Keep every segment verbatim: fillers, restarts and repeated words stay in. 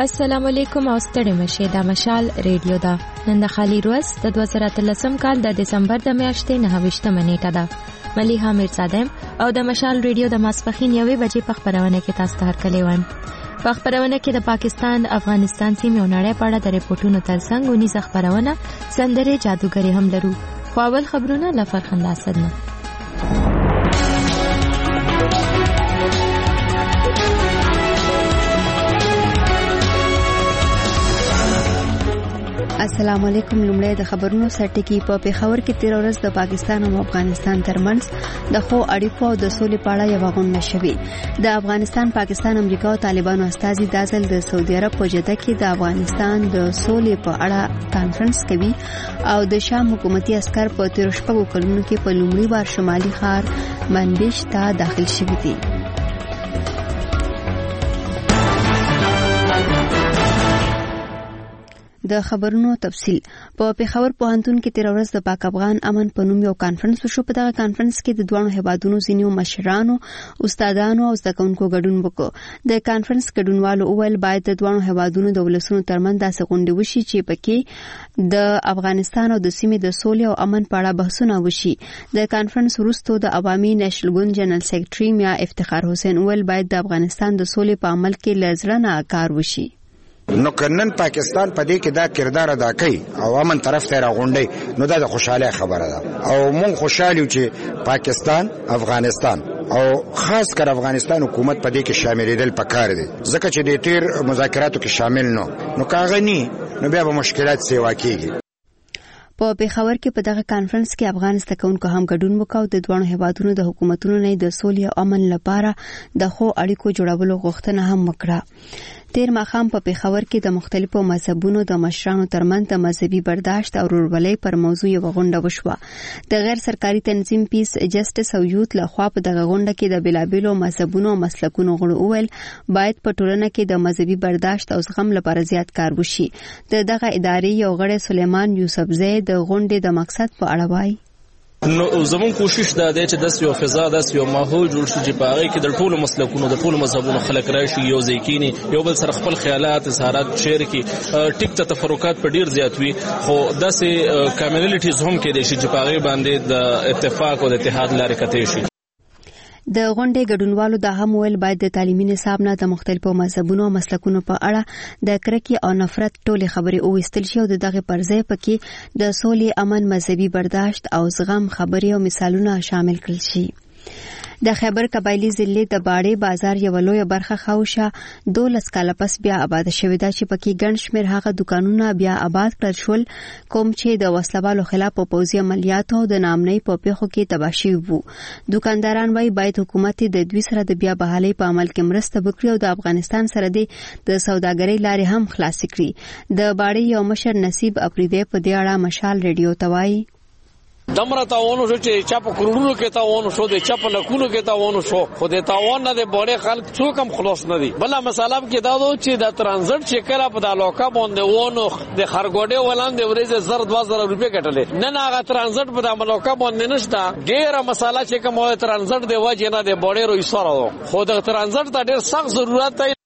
السلام علیکم او ستړي مشه دا مشال ریډیو دا نن د خالی روز د دوه زره اتلسم کال د دسمبر د میاشتې نهه نیټه ده. ملیحه میرزادم او د مشال ریډیو د ماسپخین یوې بجې په خبرونه کې تاسو ته هرکلی وان. په خبرونه کې د پاکستان افغانستان سیمې او نړۍ په اړه د ریپورتونو ترڅنګ ونیزه خبرونه سندرې جادوګری هم لرو. خو اول خبرونه له فرخنده اسد نه. السلام علیکم. لومړی د خبرونو سرټکی. په پیښور کې تیر ورځ د پاکستان او افغانستان ترمنځ د خو اړیکو او د سولې په اړه یو غونډه شوې. د افغانستان، پاکستان، امریکا او طالبانو استازي د ځل د سعودي عرب په جده کې د افغانستان د سولې په اړه کانفرنس کوي او د شام حکومتي عسكر په تیر شپږو کلونو کې په لومړي بار شمالي ښار منبج ته داخل شوي دي. د خبرونو تفصیل. په پیښور پوهنتون کې تیر ورځ د پاک افغان امن په نوم یو کانفرنس وشو. په دغه کانفرنس کې د دوه هیوادونو ځینو مشرانو، استادانو او زده کوونکو ګډون وکړ. د کانفرنس ګډونوالو وویل باید د دوه هیوادونو د ولسونو ترمنځ داسې غونډې وشي چې پکې د افغانستان او د سیمې د سولې او امن په اړه بحثونه وشي. د کانفرنس وروسته د عوامي نېشنل ګوند جنرال سیکریټري میا افتخار حسین وویل باید د افغانستان د سولې په عمل کې له زړه نه کار وشي. نو کنن پاکستان په دې کې دا کردار ادا کوي او امن طرف ته راغونډي، نو دا د خوشاله خبره ده او مونږ خوشاله چې پاکستان، افغانستان او خاص کر افغانستان حکومت په دې کې شاملېدل پکار دي، ځکه چې د تیر مذاکراتو کې شامل نو نو کاغني نو بیا به مشکلات سیوا کیږي. په پیښور کې په دغه کانفرنس کې افغان زده کوونکو هم ګډون وکاو. د دوه هیوادونو د حکومتونو نه د سولې او امن لپاره د خو اړیکو جوړولو غوښتنه هم وکړه. تیر ماښام په پیښور کې د مختلفو مذهبونو د مشرانو ترمنځ د مذهبي برداشت او ورورولۍ پر موضوع یو غونډه وشوه. د غیر سرکاري تنظیم پیس جسټس او یوت لخوا په دغه غونډه کې د بېلابېلو مذهبونو او مسلکونو غړو وویل باید په ټولنه کې د مذهبي برداشت او زغم لپاره زیات کار وشي. د دغه ادارې یو غړی سلیمان یوسفزی د غونډې د مقصد په اړه وایي. نو زمون کوشش دا دی چې د یو فضا د یو ماحول جوړ شي چې په هغه کې د ټولو مسلکونو د ټولو مذهبونو خلک راشي، یو ځای کینی، یو بل سره خپل خیالات، اظهارات شیر کی. ټیک ته تفرقات په ډیر زیات وي، خو داسې کاملټیز هم کې دي چې په هغه باندې د اتفاق او د اتحاد لارې کتې شي. د غونډې ګډونوالو دا هم ویل باید د تعلیمي نصاب نه د مختلفو مذهبونو او مسلکونو په اړه د کرکې او نفرت ټولې خبرې اوویستل شي او د دغه پرځای پکې د سولې، امن، مذهبي برداشت او زغم خبرې او مثالونه شامل کړل شي. د خیبر قبایلی ضلع د باړې بازار یو لوی برخه خوشه دولس کاله پس بیا آباد شوې ده چې پکې ګڼ شمېر هغه دکانونه بیا آباد کړل شول کوم چې د وسلوالو خلاف په پوځي عملیاتو او د ناامنۍ په پیښو کې تباه شوي وو. دکانداران وایي باید حکومت د دوی سره د بیا بحالۍ په عمل کې مرسته وکړي او د افغانستان سره د سوداګرۍ لارې هم خلاصې کړي. د باړې یو مشر نصیب اپریدی په دې اړه مشال ریډیو ته وایي دمره تاوانو شو چې چا په کروڑونو کې تاوانو شو، د چا په لکونو کې تاوانو شو، خو د تاوان نه د بوړې خلک څوک هم خلاص نه دي. بل مثلا کې دا دو چې د ترانزیت چې کله په د لوکا باندې وونو د خرګوډې ولاندې ورېزه زر دوه زره روپۍ کټلې، نه نه هغه ترانزیت په د لوکا باندې نشته. ډېره مساله چې کومه ترانزیت دی وجه نه د بوړې رو ایساره، خو د ترانزیت ته ډېر سخت ضرورت دی.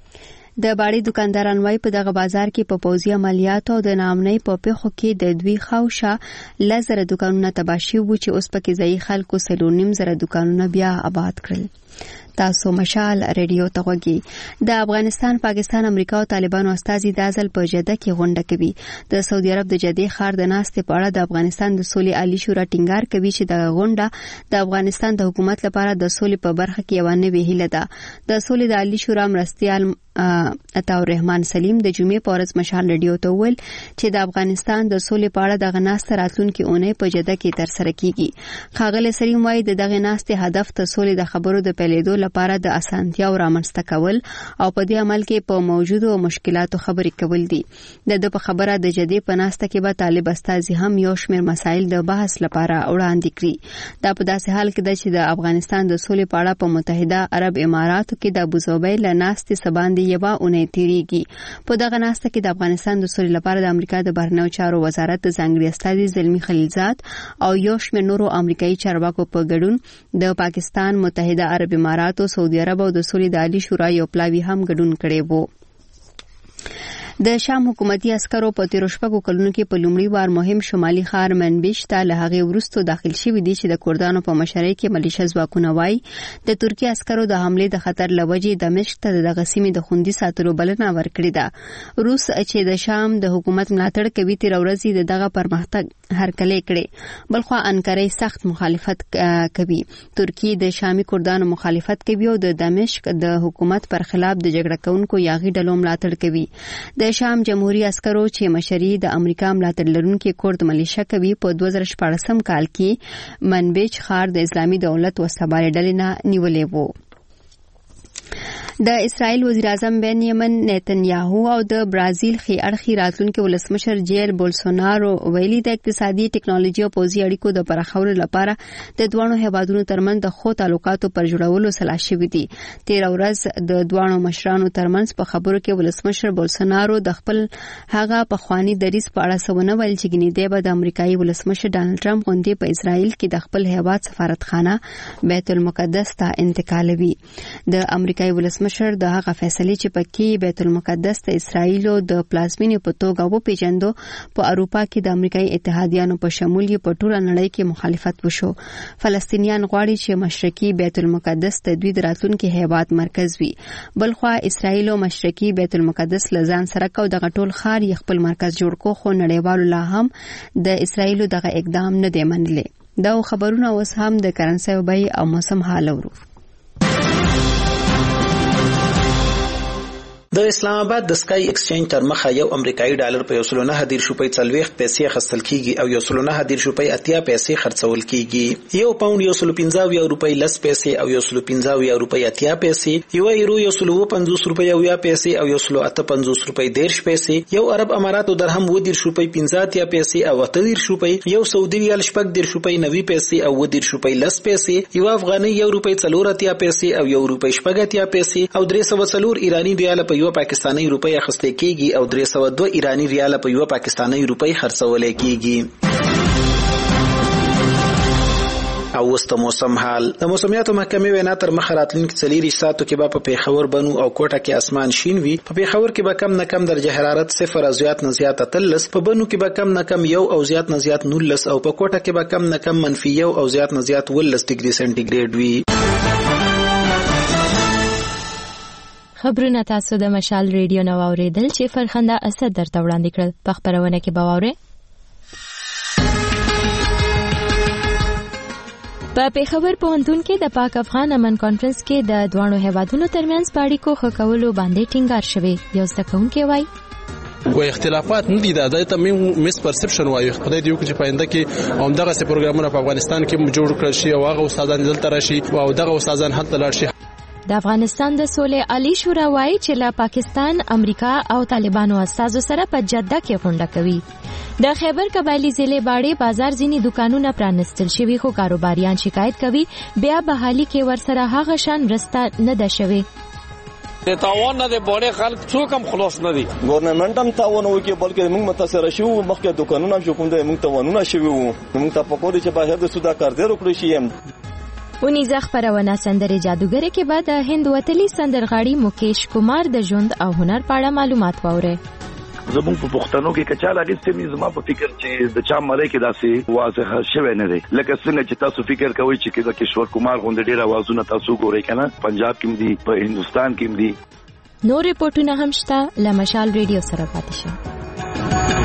د باړې دکانداران وایي په دغه بازار کې په پوځي عملیاتو او د ناامنۍ په پیښو کې د دوی خاوشه لزر دکانونه تباه شوي وو چې اوس پکې ځایي خلکو څلور نیم زره دکانونه بیا آباد کړل. تاسو مشال ریډیو ته غوږی. د افغانستان، پاکستان، امریکا او طالبانو استازي د ځل په جده کې غونډه کوي. د سعودي عرب د جدې ښار د ناستې په اړه د افغانستان د سولې عالی شورا ټینګار کوي چې د غونډه د افغانستان د حکومت لپاره د سولې په برخه کې یو نوې هیله ده. د سولې د عالی شورا مرستیال عطاالرحمن سلیم د جمعې په ورځ مشال ریډیو ته وویل چې د افغانستان د سولې په اړه دغه ناسته راتلونکي اونۍ په جده کې ترسره کیږي. ښاغلی سلیم وایي د دغه ناستې هدف د سولې د خبرو د پیلېدو لپاره د اسانتیاو رامنځته کول او په دې عمل کې په موجودو مشکلاتو خبرې کول دي. د د په خبره د جدې په ناسته کې به طالب استازي هم یو شمېر مسایل د بحث لپاره وړاندې کړي. دا په داسې حال کې ده چې د افغانستان د سولې په اړه په متحده عرب اماراتو کې د ابوظبي له ناستې څخه باندې یوه اونۍ تیریږي. په دغه ناسته کې د افغانستان د سولې لپاره د امریکا د بهرنیو چارو وزارت د ځانګړي استازي زلمی خلیلزاد او یو شمېر نورو امریکایي چارواکو په ګډون د پاکستان، متحده عرب اماراتو، سعودي عرب او د سولې د عالی شورا یو پلاوی هم ګډون کړی وو. د شام حکومتي عسکرو په تیر شپږو کلونو کې په لومړي وار مهم شمالي ښار منبج ته له هغې وروسته داخل شوي دي چې د کردانو په مشرۍ کې ملیشه ځواکونه وایي د ترکیې عسکرو د حملې د خطر له وجې دمشق ته دغه سیمې د خوندي ساتلو بلنه ورکړې ده. روس چې د شام د حکومت ملاتړ کوي تیر ورځ د دغه پرمختګ هرکلی کړي، بلخوا انکره سخت مخالفت کوي. ترکیې د شامي کردانو مخالفت کوي او د دمشق د حکومت پر خلاف د جګړه کوونکو یاغي ډلو ملاتړ کوي. د شام جمهوریت عسکرو چې مشري د امریکا ملاتړ لرونکي کورد ملیشه کوي په دوه زره شپاړسم کال کې منبج ښار د اسلامي دولت وسلوالې ډلې نه نیولې وو. د اسرائیل وزیر اعظم بنیامین نتنیاهو او د برازیل خي اړخي راتلونکي ولسمشر جیر بولسونارو ویلي د اقتصادي ټکنالوژي او پوځي اړیکو د پراخولو لپاره د دوه هیوادونو ترمنځ د خو تعلقاتو پر جوړولو سلا شوي دي. تیر ورځ د دوه مشرانو ترمنځ په خبرو کې ولسمشر بولسونارو د خپل هغه پخوانی دریځ په اړه سونه ویل چې ګنې دی به د امریکایي ولسمشر ډانلډ ټرمپ غونډې په اسرائیل کې د خپل هیواد سفارتخانه بیت المقدس ته انتقالوي. د امریکایي ولسمشر د هغه فیصلې چې پکې بیت المقدس ته اسرائیل او د پلازمینې په توګه و پیژندو په اروپا کې د امریکایي اتحادیانو په شمول یې په ټوله نړۍ کې مخالفت وشو. فلسطینیان غواړي چې مشرقي بیت المقدس د دوی د راتلونکي هیواد مرکز وي، بلخوا اسرائیل او مشرقي بیت المقدس لزان سره کو دغه ټول ښار یې خپل مرکز جوړ کو، خو نړیوالو لا هم د اسرائیل دغه اقدام نه دی منلی. دا خبرونه اوس هم د کرنسي بیې او موسم حال ورو. د اسلام آباد د سکای ایکسچینج تر مخه یو امریکایي ډالر په یو سل نه دېرش روپۍ څلوېښت پیسې اخیستل کیږي او یو سل نه دېرش روپۍ اتیا پیسې خرڅول کیږي. یو پاوند یو سل پنځه اویا روپۍ لس پیسې او یو سل پنځه اویا روپۍ اتیا پیسې، یو یورو یو سل اووه پنځوس روپۍ اویا پیسې او یو سل اته پنځوس روپۍ دېرش پیسې، یو عرب اماراتو درهم اووه دېرش روپۍ پنځه اتیا پیسې او اته دېرش روپۍ، یو سعودي ریال شپږ دېرش روپۍ نوي پیسې او اووه دېرش روپۍ لس پیسې، یو افغاني یو روپۍ څلور اتیا پیسې او یو روپۍ شپږ اتیا پیسې او درې سوه څلور ایراني ریال په یو پاکستاني روپۍ اخیستل کیږي او درې سوه دوه ایراني ریال په یو پاکستاني روپۍ خرڅول کیږي. او وسط موسم حال. د موسمیاتو محکمې وینا تر مخه راتلونکي څلېرویشت ساعتو کې به په پیښور، بنو او کوټه کې اسمان شین وي. په پیښور کې به کم نه کم درجه حرارت صفر او زیات نه زیات اتلس، په بنو کې به کم نه کم یو او زیات نه زیات نولس او په کوټه کې به کم نه کم منفي یو او زیات نه زیات ولس ډیګري سنټیګریډ وي. خبرونه تاسو د مشال ریډیو نو اوریدل چې فرخنده اسد درته وړاندې کړل. په خبرونه کې به واورئ په پیښور پوهنتون کې د پاک افغان امن کانفرنس کې د دوه هیوادونو ترمنځ په اړیکو ښه کولو باندې ټینګار شوی. یو زده کوونکی وایي و اختلافات نه دي، دا د تم مس پرسپشن وایي. خدای دې وکړي چې پاینده کې هم دغه سي پروګرامونه په افغانستان کې جوړ کړل شي او هغه استادان دلته راشي او دغه استادان هلته لاړ شي. د افغانستان د سولې عالی شورا وایي چې له پاکستان، امریکا او طالبانو استازو سره په جده کې غونډه کوي. د خیبر قبایلی ضلع باړې بازار ځینې دکانونه پرانستل شوي، خو کاروباریان شکایت کوي بیا بحالي کې ورسره هغه شان مرسته نه ده شوې. د تاوان نه د باړې خلک څوک هم خلاص نه دي. ګورنمنت هم تاوان وکړي، بلکې موږ متاثر شو. مخکې دکانونه هم کوم د موږ تاوانونه شوي وو. موږ ته پکور چې بهر د سودا کارګر وکړي شي. ونیزه خبرونه سندرې جادوګر کې بعد د هند وتلی سندرغاړي مکیش کمار د ژوند او هنر په اړه معلومات واوري. زموږ په پښتنو کې کچاله غیستې مې زما په فکر چې د چا مړی کې داسې واضح شوی نه دی لکه څنګه چې تاسو فکر کوئ چې د کشور کمار غونډې ډېر اوازونه تاسو ګورئ کنه، پنجاب کې دي، په هندستان کې دي. نور ریپورتونه هم شته. لمشال ریډیو سره پاتې شئ.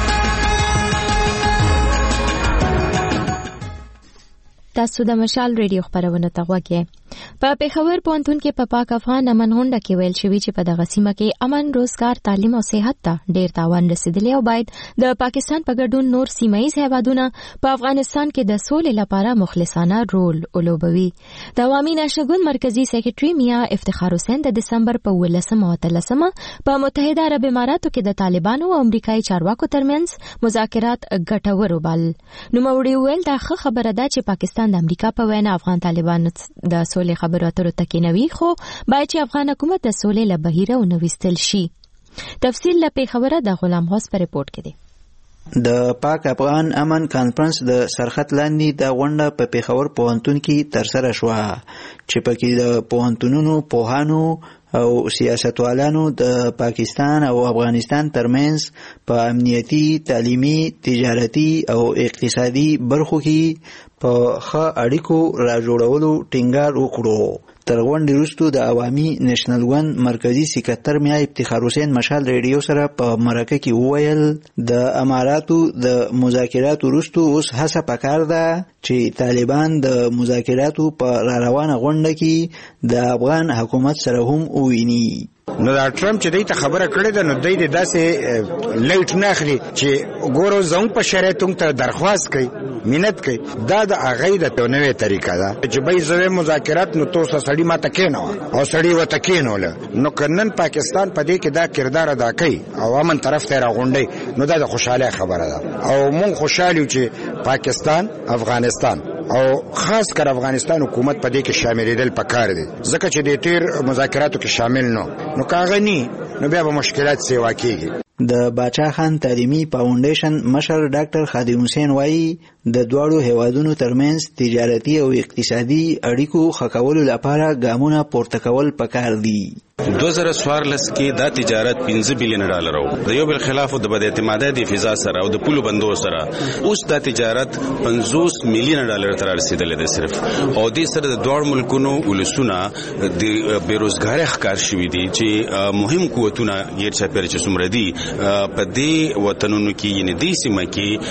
تاسو د مشال ریډیو خبرونه ته غوږی. په پیښور پوهنتون کې په پاک افغان امن غونډه کې ویل شوی چې په دغه سیمه کې امن، روزګار، تعلیم او صحت ته ډیر تاوان رسیدلی او باید د پاکستان په ګډون نور سیمایي هیوادونه په افغانستان کې د سولې لپاره مخلصانه رول ولوبوي. د عوامي نشګون مرکزی سیکریټري میا افتخار حسین د دسمبر په ولسمه او اتلسمه په متحده عرب اماراتو کې د طالبانو او امریکایي چارواکو ترمنځ مذاکرات ګټور وبل. نو موري ویل دا ښه خبره ده چې پاکستان د امریکا په وینا افغان طالبانو د سولې خبرو اترو تکینوي، خو باید چې افغان حکومت د سولې له بهیره ونوستل شي. تفصیل له پیښوره د غلام هوس په ریپورت کې دی. د پاک افغان امن کانفرنس د سرخط لاندې د غونډه په پیښور پوهنتون کې ترسره شوه چې پکې د پوهنتونونو پوهانو او سیاستوالانو د پاکستان او افغانستان ترمنځ په امنیتي، تعلیمي، تجارتي او اقتصادي برخو کې په ښه اړیکو راجوړولو ټینګار وکړو. تر غونډې وروسته د عوامي نېشنل ون مرکزی سکرټر میا افتخار حسین مشال ریډیو سره په مرکه کې وویل د اماراتو د مذاکراتو وروسته اوس هڅه پکار ده چې طالبان د مذاکراتو په را روانه غونډه کې د افغان حکومت سره هم وویني. نو دا ټرمپ چې دوی ته خبره کړې ده نو دوی د داسې لایټ نه اخلي چې ګورو زموږ په شرایطو ته درخواست کوي، منت کوي. دا د هغې د یو نوې طریقه ده چې بی زوی مذاکرات نو تو سړي ماته کېنوه او سړي ورته کېنوله. نو که نن پاکستان په دې کې دا کردار ادا کوي او امن طرف ته راغونډي نو دا د خوشحالۍ خبره ده. او مونږ خوشحال یو چې پاکستان، افغانستان او خاص کر افغانستان حکومت په دې کې شاملېدل پکار دي، ځکه چې د تیر مذاکراتو کې شامل نو نو کاغنی نو بیا به مشکلات سیوا کیږي. د باچا خان تعلیمي فاونډیشن مشر ډاکټر خادم حسین وایي د دواړو هیوادونو ترمنځ تجارتي او اقتصادي اړیکو ښه کولو لپاره ګامونه پورته کول پکار دي. دو زره څوارلس کې دا تجارت پنځه بلین ډالر وو، د یو بل خلاف د بد اعتمادۍ د فضا سره او د پولو بندو سره اوس دا تجارت پنځوس میلیون ډالر ته رسیدلی دی صرف. او دې سره د دوه ملکونو ولسونه د بیروزګارۍ ښکار شوي دي چې مهم قوتونه غیر چاپېره چې څومره دي په دې وطنونو کې یعنې دې سیمه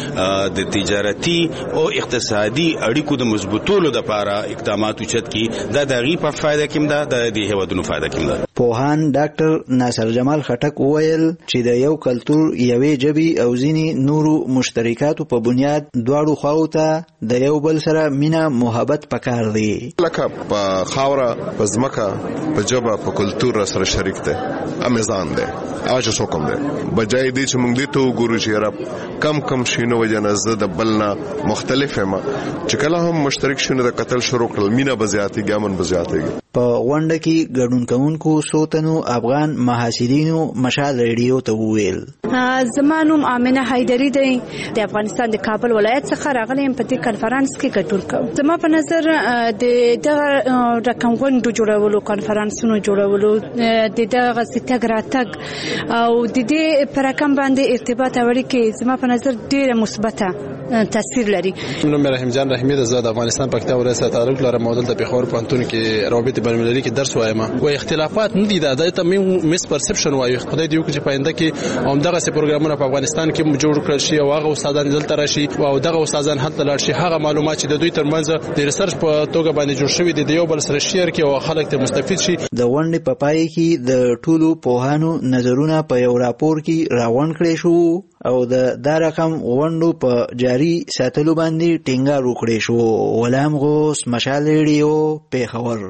کې د تجارتي او اقتصادي اړیکو د مضبوطولو دپاره اقدامات اوچت کړي. دا د هغې په فایده کې هم ده، د دې هیوادونو فایده کې هم ده. پوهان ډاکټر ناصر جمال خټک وویل چې د یو کلتور، یوې ژبې او ځینې نورو مشترکاتو په بنیاد دواړو خواو ته د یو بل سره مینه محبت پکار دی. لکه په خاوره، په ځمکه، په ژبه، په کلتور سره شریک دی، امیزان دی، هغه چې څوک هم دی. بجای دی چې موږ دې ته وګورو چې یاره کم کم شي نو وجه نه زه د بل نه مختلف یم، چې کله هم مشترک شو نو د قتل شروع کړل، مینه به زیاتېږي، امن به زیاتېږي. په غونډه کې ګډون کوونکو څو تنو افغان محصلینو مشال ریډیو ته وویل زما نوم آمنه حیدري دی، د افغانستان د کابل ولایت څخه راغلی یم. په دې کنفرانس کې ګډون کوم. زما په نظر د دغه رقم غونډو جوړولو، کنفرانسونو جوړولو، د دغه تګ راتګ او د دې په رقم باندې ارتباط او اړیکې زما په نظر ډېره مثبته تاثیر لري. نوم رحیم جان رحیمی ده، زه د افغانستان پاکستان ولایت سره تعلق لرم او دلته پېښور پوهنتون کې روابط بین‌المللي کې درس وایم. و اختلافات نه دي، دا ته مس پرسپشن وایي. خدای دې وکړي چې په آینده کې همدغه سي پروګرامونه په افغانستان کې جوړ کړل شي او هغه استادان دلته راشي او دغه استادان هلته لاړ شي. هغه معلومات چې د دوی ترمنځ د ریسرچ په توګه باندې جوړ شوي دي د یو بل سره شیر کړي او خلک ته مستفید شي. د غونډې په پای کې د ټولو پوهانو نظرونه په یو راپور کې راغونډ کړي شو او د دا رقم غونډو په جاری ساتلو باندې ټینګار وکړي شو. غلام غوث، مشال ریډیو، پیښور.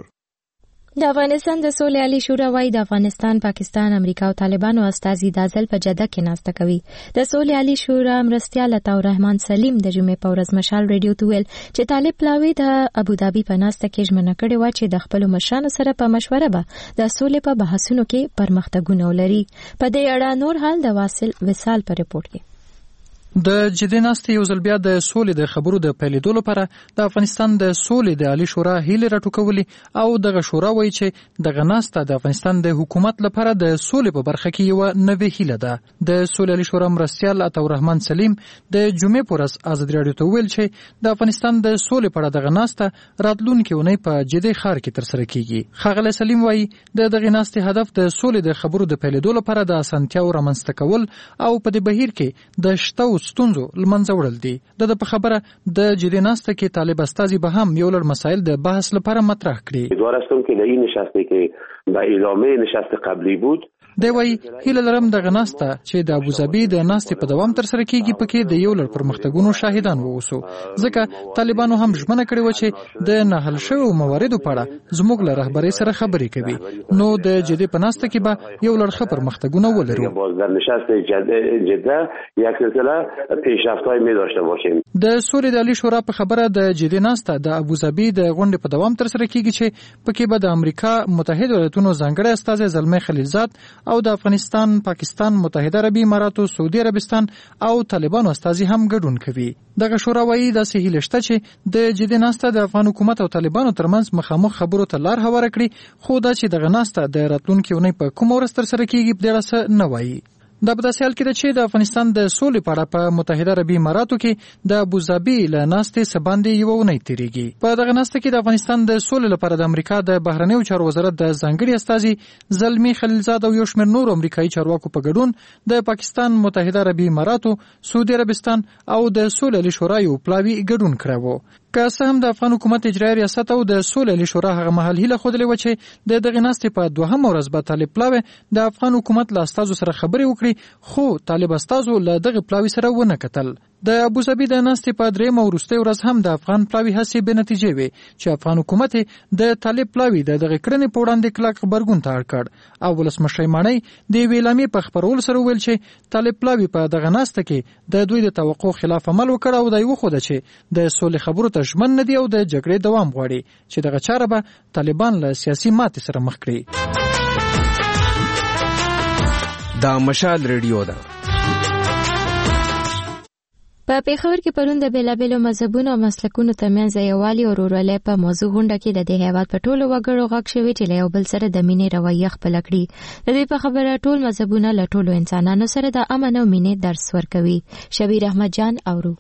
د افغانستان د سولې عالی شورا وايي د افغانستان، پاکستان، امریکا او طالبانو استازي د ځل په جده کې ناسته کوي. د سولې عالی شورا مرستیال عطاء الرحمن سلیم د جمعې په ورځ مشال ریډیو ته ویل چې طالب پلاوی د ابوظبي په ناسته کې ژمنه کړې و چې د خپل مشرانو سره په مشوره به د سولې په بحثونو کې پرمختګونه ولري. په دې اړه نور حال د واصل وصال په رپورت کې. د جدي ناستې یو ځل بیا د سولې د خبرو د پیلېدو لپاره د افغانستان د سولې د عالی شورا هیله راټوکولې او دغه شورا وایي چې دغه ناسته د افغانستان د حکومت لپاره د سولې په برخه کې یو نوې هیله ده. د سولې عالی شورا مرستیال عطاء الرحمن سلیم د جمعې په ورځ ازادي راډیو ته ویل چې د افغانستان د سولې په اړه دغه ناسته راتلونکې اونۍ په جدي ښار کې ترسره کیږي. ښاغلی سلیم وایي د دغه ناستې هدف د سولې د خبرو د پیلېدو لپاره د اسانتیاو رامنځته کول او په دې بهیر کې د شته ستونزو لمنځه وړل دي. د په خبره د جدي ناسته کې طالب استازي به هم یو لړ مسایل د بحث لپاره مطرح کړي. امیدوارم که در این نشستی که به ادامه نشست قبلی بود دی وایي هیله لرم دغه ناسته چې د ابوظبي د ناستې په دوام ترسره کیږي پکې د یو لړ پرمختګونو شاهدان واوسو، ځکه طالبانو هم ژمنه کړې وه چې د ناحل شویو مواردو په اړه زموږ له رهبرۍ سره خبرې کوي. نو د جدي په ناسته کې به یو لړ ښه پرمختګونه ولرو. باز در نشست جده یک سلسله پیشرفت‌های می داشته باشیم. د سولې د عالی شورا په خبره د جدي ناسته د ابوظبي د غونډې په دوام ترسره کیږي چې پکې به د امریکا متحده ایالاتونو ځانګړی استازی زلمي خلیلزاد او د افغانستان، پاکستان، متحده عربي اماراتو، سعودي عربستان او طالبانو استازي هم ګډون کوي. دغه شورا وایي داسې هیله شته چې د جدي ناسته د افغان حکومت او طالبانو ترمنځ مخامخ خبرو ته لار هواره کړي، خو دا چې دغه ناسته د راتلونکي اونۍ په کومه ورځ ترسره کیږي په دې اړه څه نه وایي. دا په داسې حال کې ده چې د افغانستان د سولې په اړه په متحده عربي اماراتو کې د ابوظبي له ناستې څه باندې یوه اونۍ تېرېږي. په دغه ناسته کې د افغانستان د سولې لپاره د امریکا د بهرنیو چارو وزارت د ځانګړي استازي زلمي خلیلزاد او یو شمېر نورو امریکایي چارواکو په ګډون د پاکستان، متحده عربي اماراتو، سعودي عربستان او د سولې عالي شورا یو پلاوي ګډون کړی و. که څه هم د افغان حکومت اجرایي ریاست او د سولې عالي شورا هغه مهال هیله ښودلې وه چې د دغې ناستې په دوهمه ورځ به طالب پلاوی د افغان حکومت له استازو سره خبرې وکړي، خو طالب استازو له دغې پلاوي سره ونه کتل. د ابوظبي د ناستې په درېیمه وروستۍ ورځ هم د افغان پلاوي هڅې بې نتیجې وې چې افغان حکومت د طالب پلاوي د دغې کړنې په وړاندې کلک غبرګون ته اړ کړ او ولسمشر ماڼۍ د یوې اعلامیې په خپرولو سره وویل چې طالب پلاوي په دغه ناسته کې د دوی د توقع خلاف عمل وکړ او دا یې وښوده چې د سولې خبرو ته ژمن نه دي او د جګړې دوام غواړي چې دغه چاره به طالبان له سیاسي ماتې سره مخ کړي. دا مشال ریډیو ده. په پیښور کې پرون د بیلابیلو مذهبونو او مسلکونو ترمنځ یووالي او ورورولۍ په موضوع غونډه کې د دې هیواد په ټولو وګړو غږ شوی چې له یو بل سره د مینې رویه خپله کړي. د دې په خبره ټول مذهبونه له ټولو انسانانو سره د امن او مینې درس ورکوي. شبیر احمد جان اورو.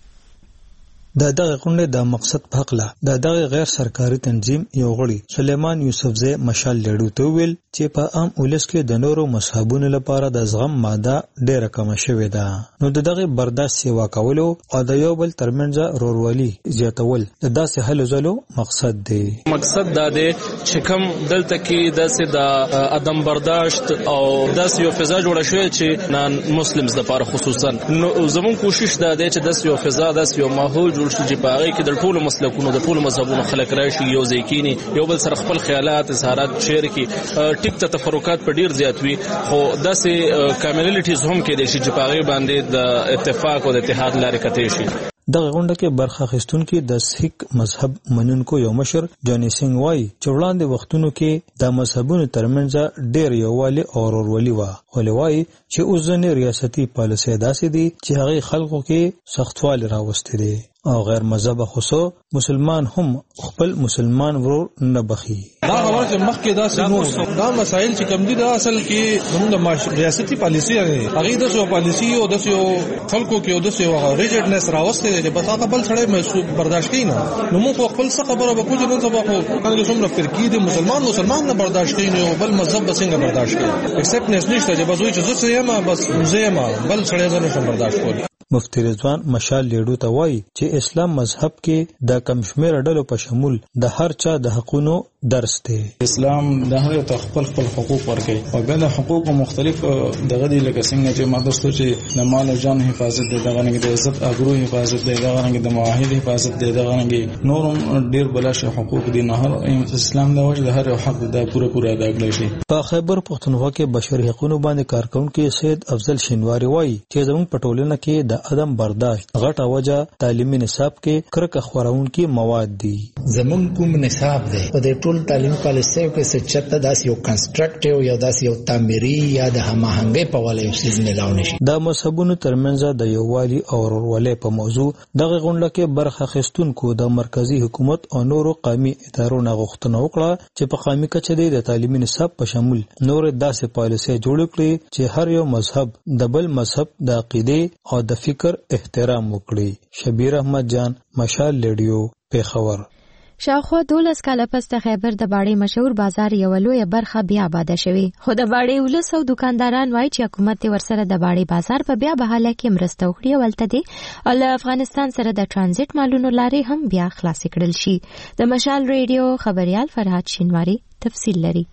د دغه غونډې د مقصد په حق له د دغه غیر سرکاري تنظیم یو غړي سلیمان یوسفزی مشال لیډو ته ویل چې په عام ولس کې د نورو مذهبونو لپاره د زغم ماده ډیره کمه شوې ده، نو د دغه برداشت سیوا کولو او د یو بل ترمنځ ورورولي زیاتول د داسې هلو ځلو مقصد دی. مقصد دا دی چې کوم دلته کې داسې د عدم برداشت او داسې یو فضا جوړه شوې چې نان مسلمز لپاره خصوصا، نو زموږ کوشش دا دی چې داسې یو فضا، داسې یو ماحول جوړ شي چې په هغې کې د ټولو مسلکونو د ټولو مذهبونو خلک راشي، یو ځای کینی، یو بل سره خپل خیالات اظهارات شیر کړي. ټیک ته تفرقات په ډیر زیات وي، خو داسې کاملټیز هم کېدای شي چې په هغې باندې د اتفاق او د اتحاد لارې کتې شي. دغه غونډه کې برخه اخیستونکي د سیک مذهب منونکو یو مشر جونی سنگ وایي چې وړاندې وختونو کې د مذهبونو ترمنځ ډېر یووالی او ورورولي وه، خو وایي چې اوس ځینې ریاستي پالیسۍ داسې دي چې هغې خلکو کې سختوالی راوستی دی او غیر مذهب خصو مسلمان هم خپل مسلمان ورور نه بخي. دا خبره چې مخکې داسې نو دا مسایل چې کوم دي دا اصل کې زموږ د ریاستي پالیسي هغې داسې پالیسي او داسې خلکو کې او داسې ریجډنس راوستی دی چې بس هغه بل سړی محسوب برداشت کوي نه، نو موږ خو خپل څه خبره به کوو چې نن سبا خو خلک څومره فرقې دي، مسلمان مسلمان نه برداشت کوي نو بل مذهب به څنګه برداشت کوي؟ ایکسپټنس نشته چې بس وایي چې زه څه یم بس زه یم، بل سړی زه نشم برداشت کولی. مفتی رضوان مشال لیډو ته وایي چې اسلام مذهب کې د کم شمېره ډلو په شمول د هر چا د حقونو درس دی. اسلام د هر ته خپل خپل حقوق ورکوي او بیا د حقوقو مختلف دغه دی لکه څنګه چې ما دوستو چې د مال او جان حفاظت دی، دغه رنګ د عزت ابرو حفاظت دی، دغه رنګ د معاهد حفاظت دی، دغه رنګ نورم ډیر بلاش حقوق دي، نه هر اسلام د وجه د هر حق د پوره پوره ادا کړی شي. په خیبر پښتونخوا کې بشري حقوقو باندې کارکونکي سید افضل شینواری وایي چې زموږ په ټولنه کې د عدم برداشت غټه وجه تعلیمي نصاب کې کرکه خورونکي مواد دي. زموږ کوم نصاب دی په دې ټول تعلیم پالیسیو کې څه چته داس یو کنسټرکټیو یا داس یو تعمیري یا د هماهنګۍ په والا یو سیز نه لاونې شي. د مذهبونو ترمنځ د یووالي او ورورولۍ په موضوع دغه غونډه کې برخه اخیستونکو د مرکزی حکومت او نورو قومي ادارو نه غوښتنه وکړه چې په قومي کچه د تعلیمي نصاب په شمول نور داسې پالیسۍ جوړ کړي چې هر یو مذهب د بل مذهب د عقیدې او د فکر احترام وکړي. شبیر احمد جان مشال لیډیو پیښور. شاوخوا دولس کاله پس د خیبر د باړې مشهور بازار یو لویه برخه بیا آباده شوې، خو د باړې ولس او دکانداران وایي چې حکومت ورسره د باړې بازار په بیا بحاله کې مرسته وکړي او هلته دې او له افغانستان سره د ټرانزیټ مالونو لارې هم بیا خلاصې کړل شي. د مشال ریډیو خبریال فرهاد شینواری تفصیل لري.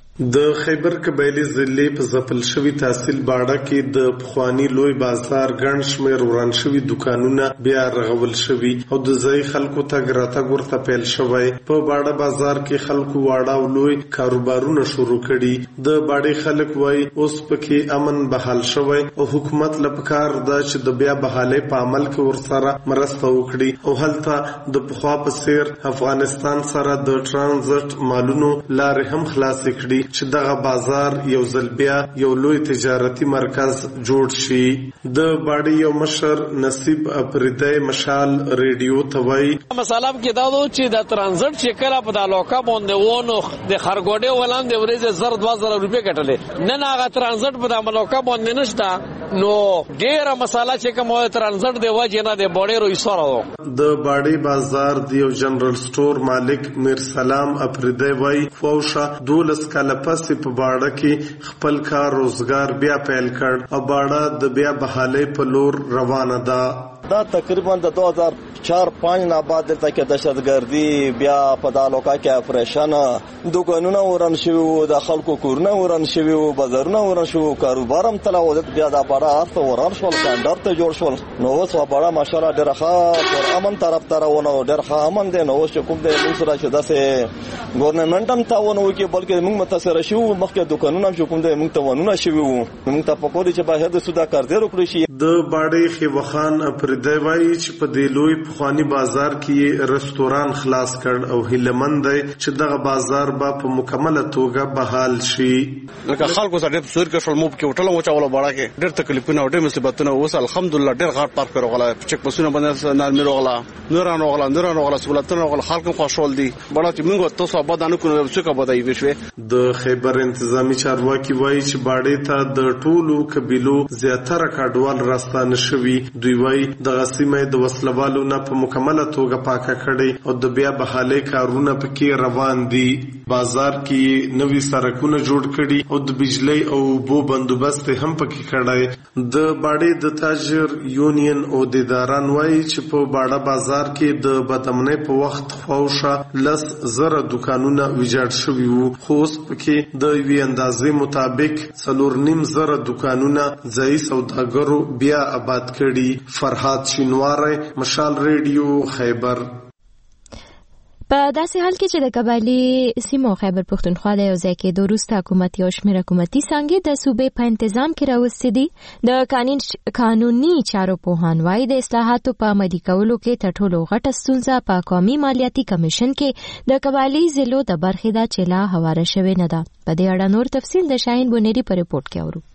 د خیبر قبایلی ضلع په ځپل شوي تحصیل باړه کې د پخواني لوی بازار ګڼ شمېر وران شوي دکانونه بیا رغول شوي او د ځای خلکو تګ راتګ ورته پیل شوی. په باړه بازار کې خلکو واړه او لوی کاروبارونه شروع کړي. د باړې خلک وایي اوس پکې امن بحال شوی او حکومت له پکار ده چې د بیا بحالۍ په عمل کې ورسره مرسته وکړي او هلته د پخوا په څیر افغانستان سره د ټرانزیټ مالونو لارې هم خلاصې کړي. چې دغه بازار یو ځل بیا یو لوی تجارتي مرکز جوړ شي. د باډي یو مشر نصیب افریدی مشال ریډیو ته وایي مسالم کې دا و چې د ترانزیت چې کله په د لوکا باندې وونو د خرګوډي ولاندې ورېزه زر دوه زره روپۍ کټلې نن هغه ترانزیت په د ملوکا باندې نشته نو ډیره مساله چې کوم ترانزیت دی وجه نه دی بډې روي سره. د باډي بازار د یو جنرال سٹور مالک میر سلام افریدی وایي فوشا دولس کاله پسې په باډه کې خپل کار روزګار بیا پیل کړ او باډه د بیا بحالۍ په لور روانه ده. دا تقریبا د دو هزار چار پنځه نه بعد دلته کې دهشتګردي بیا په دالوکا کې اپریشن دوکانونه ورن شوي وو د خلکو کورونه ورن شوي وو بازارونه ورن شوي کاروبار هم تلا و بیا دا بڑا ارته ورن شول کاندر ته جوړ شول نو اوس بڑا ماشاءالله ډېر ښه پر امن طرف ته روانه ډېر ښه امن دی. نو اوس چې کوم دی موږ سره چې داسې ګورنمنت هم تاونه وکړي بلکې موږ متاثر شو مخکې دوکانونه چې کوم دی موږ ته ونه شوي وو موږ ته پکوري چې باید د سودا کاردار وکړي شي. د باډي خیوخان افریدی وایي چې په دې لوی پخوانی بازار کې رستوران خلاص کړ او هیلمند دی چې دغه بازار به په مکمله توګه بحال شي. لکه خلکو سره ډېر سور کې شول مو کې هوټل مو چاوله باړه کې ډېر تکلیفونه او ډېر مصیبتونه اوس الحمدلله ډېر غاټ پارک کړو غلا چک پسونه باندې نارمي روغلا نوران روغلا نوران روغلا سہولتونه روغلا خلک خوشحال دي بڑا چې موږ تاسو آباد نه کوو څه کا بدای وشوي. د خیبر انتظامی چارواکي وایي چې باډي ته د ټولو قبيلو زیاتره کډوال راستانه شوي. دوی وایي د غسیمه د وسلوالو نه په مکمله توګه پاکه کړي او د بیا بحالۍ کارونه پکې روان دي. بازار کې نوي سړکونه جوړ کړي او د بجلی او اوبو بندوبست هم پکې کړی. د باډي د تاجر یونین او د اداران وایي چې په باډه بازار کې د بدامنۍ په وخت خوښه لس زره دکانونه ویجاړ شوي وو خو اوس پکې د یوې اندازې مطابق څلور نیم زره دکانونه ځایي سوداګرو بیا آباد کړي. فرهاد شینواری مشال ریډیو خیبر. په داسې حال کې چې د قبایلی سیمو خیبر پښتونخوا د یو ځای کېدو وروسته حکومت یو شمېر حکومتي څانګې د صوبې په انتظام کې راوستې دي. د قانوني چارو پوهان وایي د اصلاحاتو په عملي کولو کې تر ټولو غټه ستونزه په قومي مالیاتي کمیشن کې د قبایلی ضلعو د برخې ده چې لا هواره شوې نه ده. په دې اړه نور تفصیل د شاهین بونیری په ریپورت کې اورو.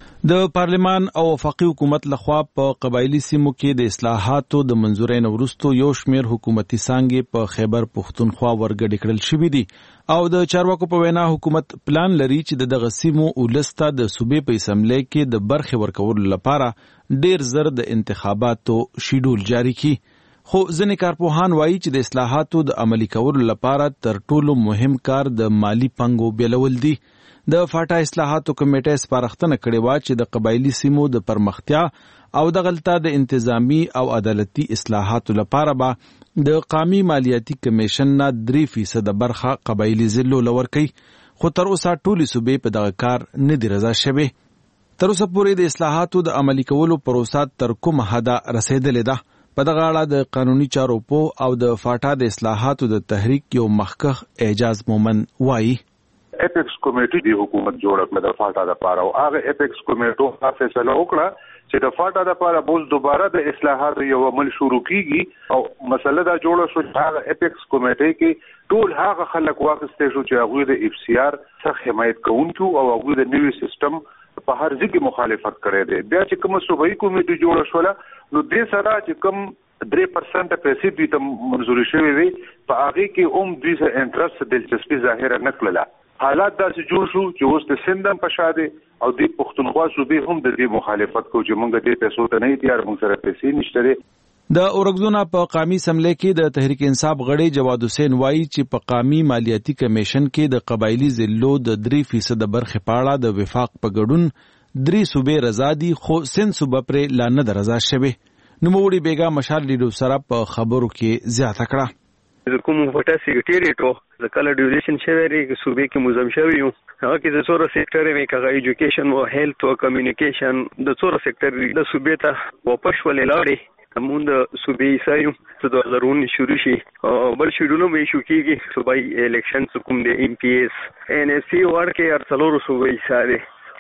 د پارلمان او وفاقي حکومت لخوا په قبایلی سیمو کې د اصلاحاتو د منظورۍ نه وروسته یو شمېر حکومتي څانګې په خیبر پښتونخوا ورګډې کړل شوي دي او د چارواکو په وینا حکومت پلان لري چې د دغه سیمو ولسته د صوبې په اسمبلی کې د برخې ورکولو لپاره ډېر زر د انتخاباتو شیډول جاری کړي. خو ځینې کارپوهان وایي چې د اصلاحاتو د عملي کولو لپاره تر ټولو مهم کار د مالی پنګو بیلول دي. د فاټا اصلاحاتو کمیټې سپارښتنه کړې وه چې د قبایلی سیمو د پرمختیا او د غلطه د انتظامی او عدالتي اصلاحاتو لپاره به د قومي مالیاتي کمیشن نه درې فیصده برخه قبایلی ضلعو لور کوي خو تر اوسه ټولې صوبې په دغه کار نه دي رضا شوې. تر اوسه پورې د اصلاحاتو د عملي کولو پروسه تر کومه حده رسېدلې ده. په دغه اړه د قانوني چارو پوه او د فاټا د اصلاحاتو د تحریک یو مخکښ اعجاز مومن وایي اپیکس کمیټي د حکومت جوړ کړ د فاټا لپاره او هغه اپیکس کمیټو فیصله وکړه چې د فاټا لپاره بوز دوباره د اصلاحاتو یو عمل شروع کیږي او مسله دا جوړه شو چې هغه اپیکس کمیټي کې ټول هغه خلک واغستې شو چې هغه د اف سی آر څخه حمایت کوونکو او هغه د نوي سیستم په هر ځای مخالفت کړي دي. بیا چې کوم صوبایي کمیټي جوړه شوله نو دې سره چې کوم درې پرسنټ پیسې دوی ته منظوري شوې وي په هغه کې هم دوی سره انټرست دلچسپي ظاهره نه کړله. حالات داسې جوړ شو چې اوس د سند هم په شا دی او د پښتونخوا صوبې هم د دې مخالفت کوي چې موږ دې پیسو ته نه تیار موږ سره پیسې نشته دي. د اورګزونه په قومي اسمبلی کې د تحریک انصاف غړی جواد حسین وایي چې په قومي مالیاتي کمیشن کې د قبایلی ضلعو د درې فیصد برخې په اړه د وفاق په ګډون درې صوبې رضا دي خو سند صوبه پرې لا نه ده رضا شوې. نوموړي بیګا مشال لیډو سره په خبرو کې زیاته کړه. د کوم فټا سیکریټریټو د کله ډیولیشن شوی کې صوبې کې مزم شوی یو هغه کې د څورو سېکټر کې کغه ایجوکیشن او هیلث او کمیونیکیشن د څورو سېکټر د صوبې ته واپس ولې لاړې همون د صوبې سایو د دوه هزار انیس شروع شي او بل شیډول مې شو کېږي صوبای الیکشن کوم د ایم پی ایس ان ایس سی ور کې ارسلورو صوبې ساره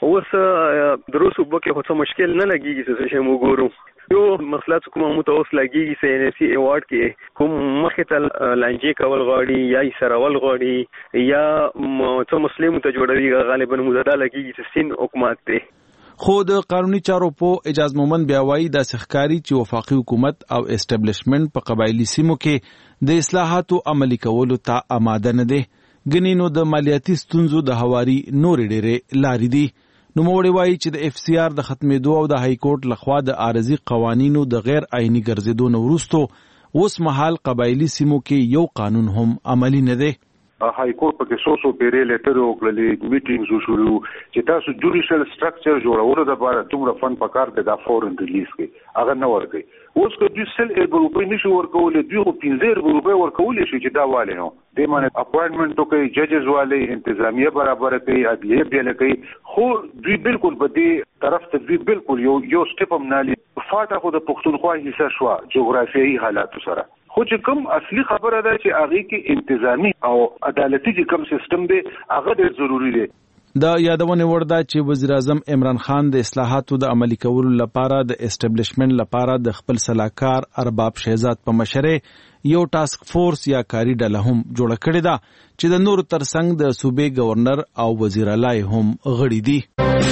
اوس درو صوبه کې هڅه مشکل نه لګیږي چې څه مو ګورو یو مسله کومه متوسط لګیږي چې ان اس سی ایوارډ کې کوم مخه تل لانجې کول غواړي یا یې سرول غواړي یا څه مسلې مت جوړوي غالبا مزدا لګیږي چې سین حکومت دی. خو د قانوني چارو په اجازه مومن بیا وایي د سخکاری چې وفاقي حکومت او اسټابلیشمنت په قبایلی سیمو کې د اصلاحاتو عملي کولو ته آماده نه دي. ګنینو د مالیاتي ستونزو د هواري نور ډېرې لارې دي. نو موړي وایي چې د اف سی آر د ختمېدو او د های کورټ لخوا د عارضي قوانینو د غیر آئینی ګرځېدو نه وروسته اوس مهال قبایلی سیمو کې یو قانون هم عملی نه دی. های کورټ په کې سو سو پیری لیټر وکړلې میټینګز وشولو چې تاسو جوډیشل سټرکچر جوړولو لپاره دومره فن پکار دی دا فورن ریلیز کې هغه نه ورکړي. اوس که دوی سل ایربل روپۍ نشي ورکولی دوی خو پنځه ایربل روپۍ ورکولی شي چې دا والی نو دې معنی اپوینټمنټ کوي ججز والی انتظامیه برابر کوي عدلیه بیله کوي خو دوی بالکل په دې طرف ته دوی بالکل یو یو سټپ هم نه لري. فاټه خو د پښتونخوا حصہ شوه جغرافیایي حالاتو سره خو چې کوم اصلي خبره ده چې هغه کې انتظامی او عدالتي چې کوم سیستم دی هغه ډېر ضروری دی. د یادونه ورده چې وزیر اعظم عمران خان د اصلاحاتو د عملي کولو لپاره د اسټابلیشمنت لپاره د خپل سلاکار ارباب شهزاد په مشرۍ یو ټاسک فورس یا کاری ډله هم جوړه کړې ده چې د نور ترڅنګ د صوبې گورنر او وزیر اعلی هم غړي دي.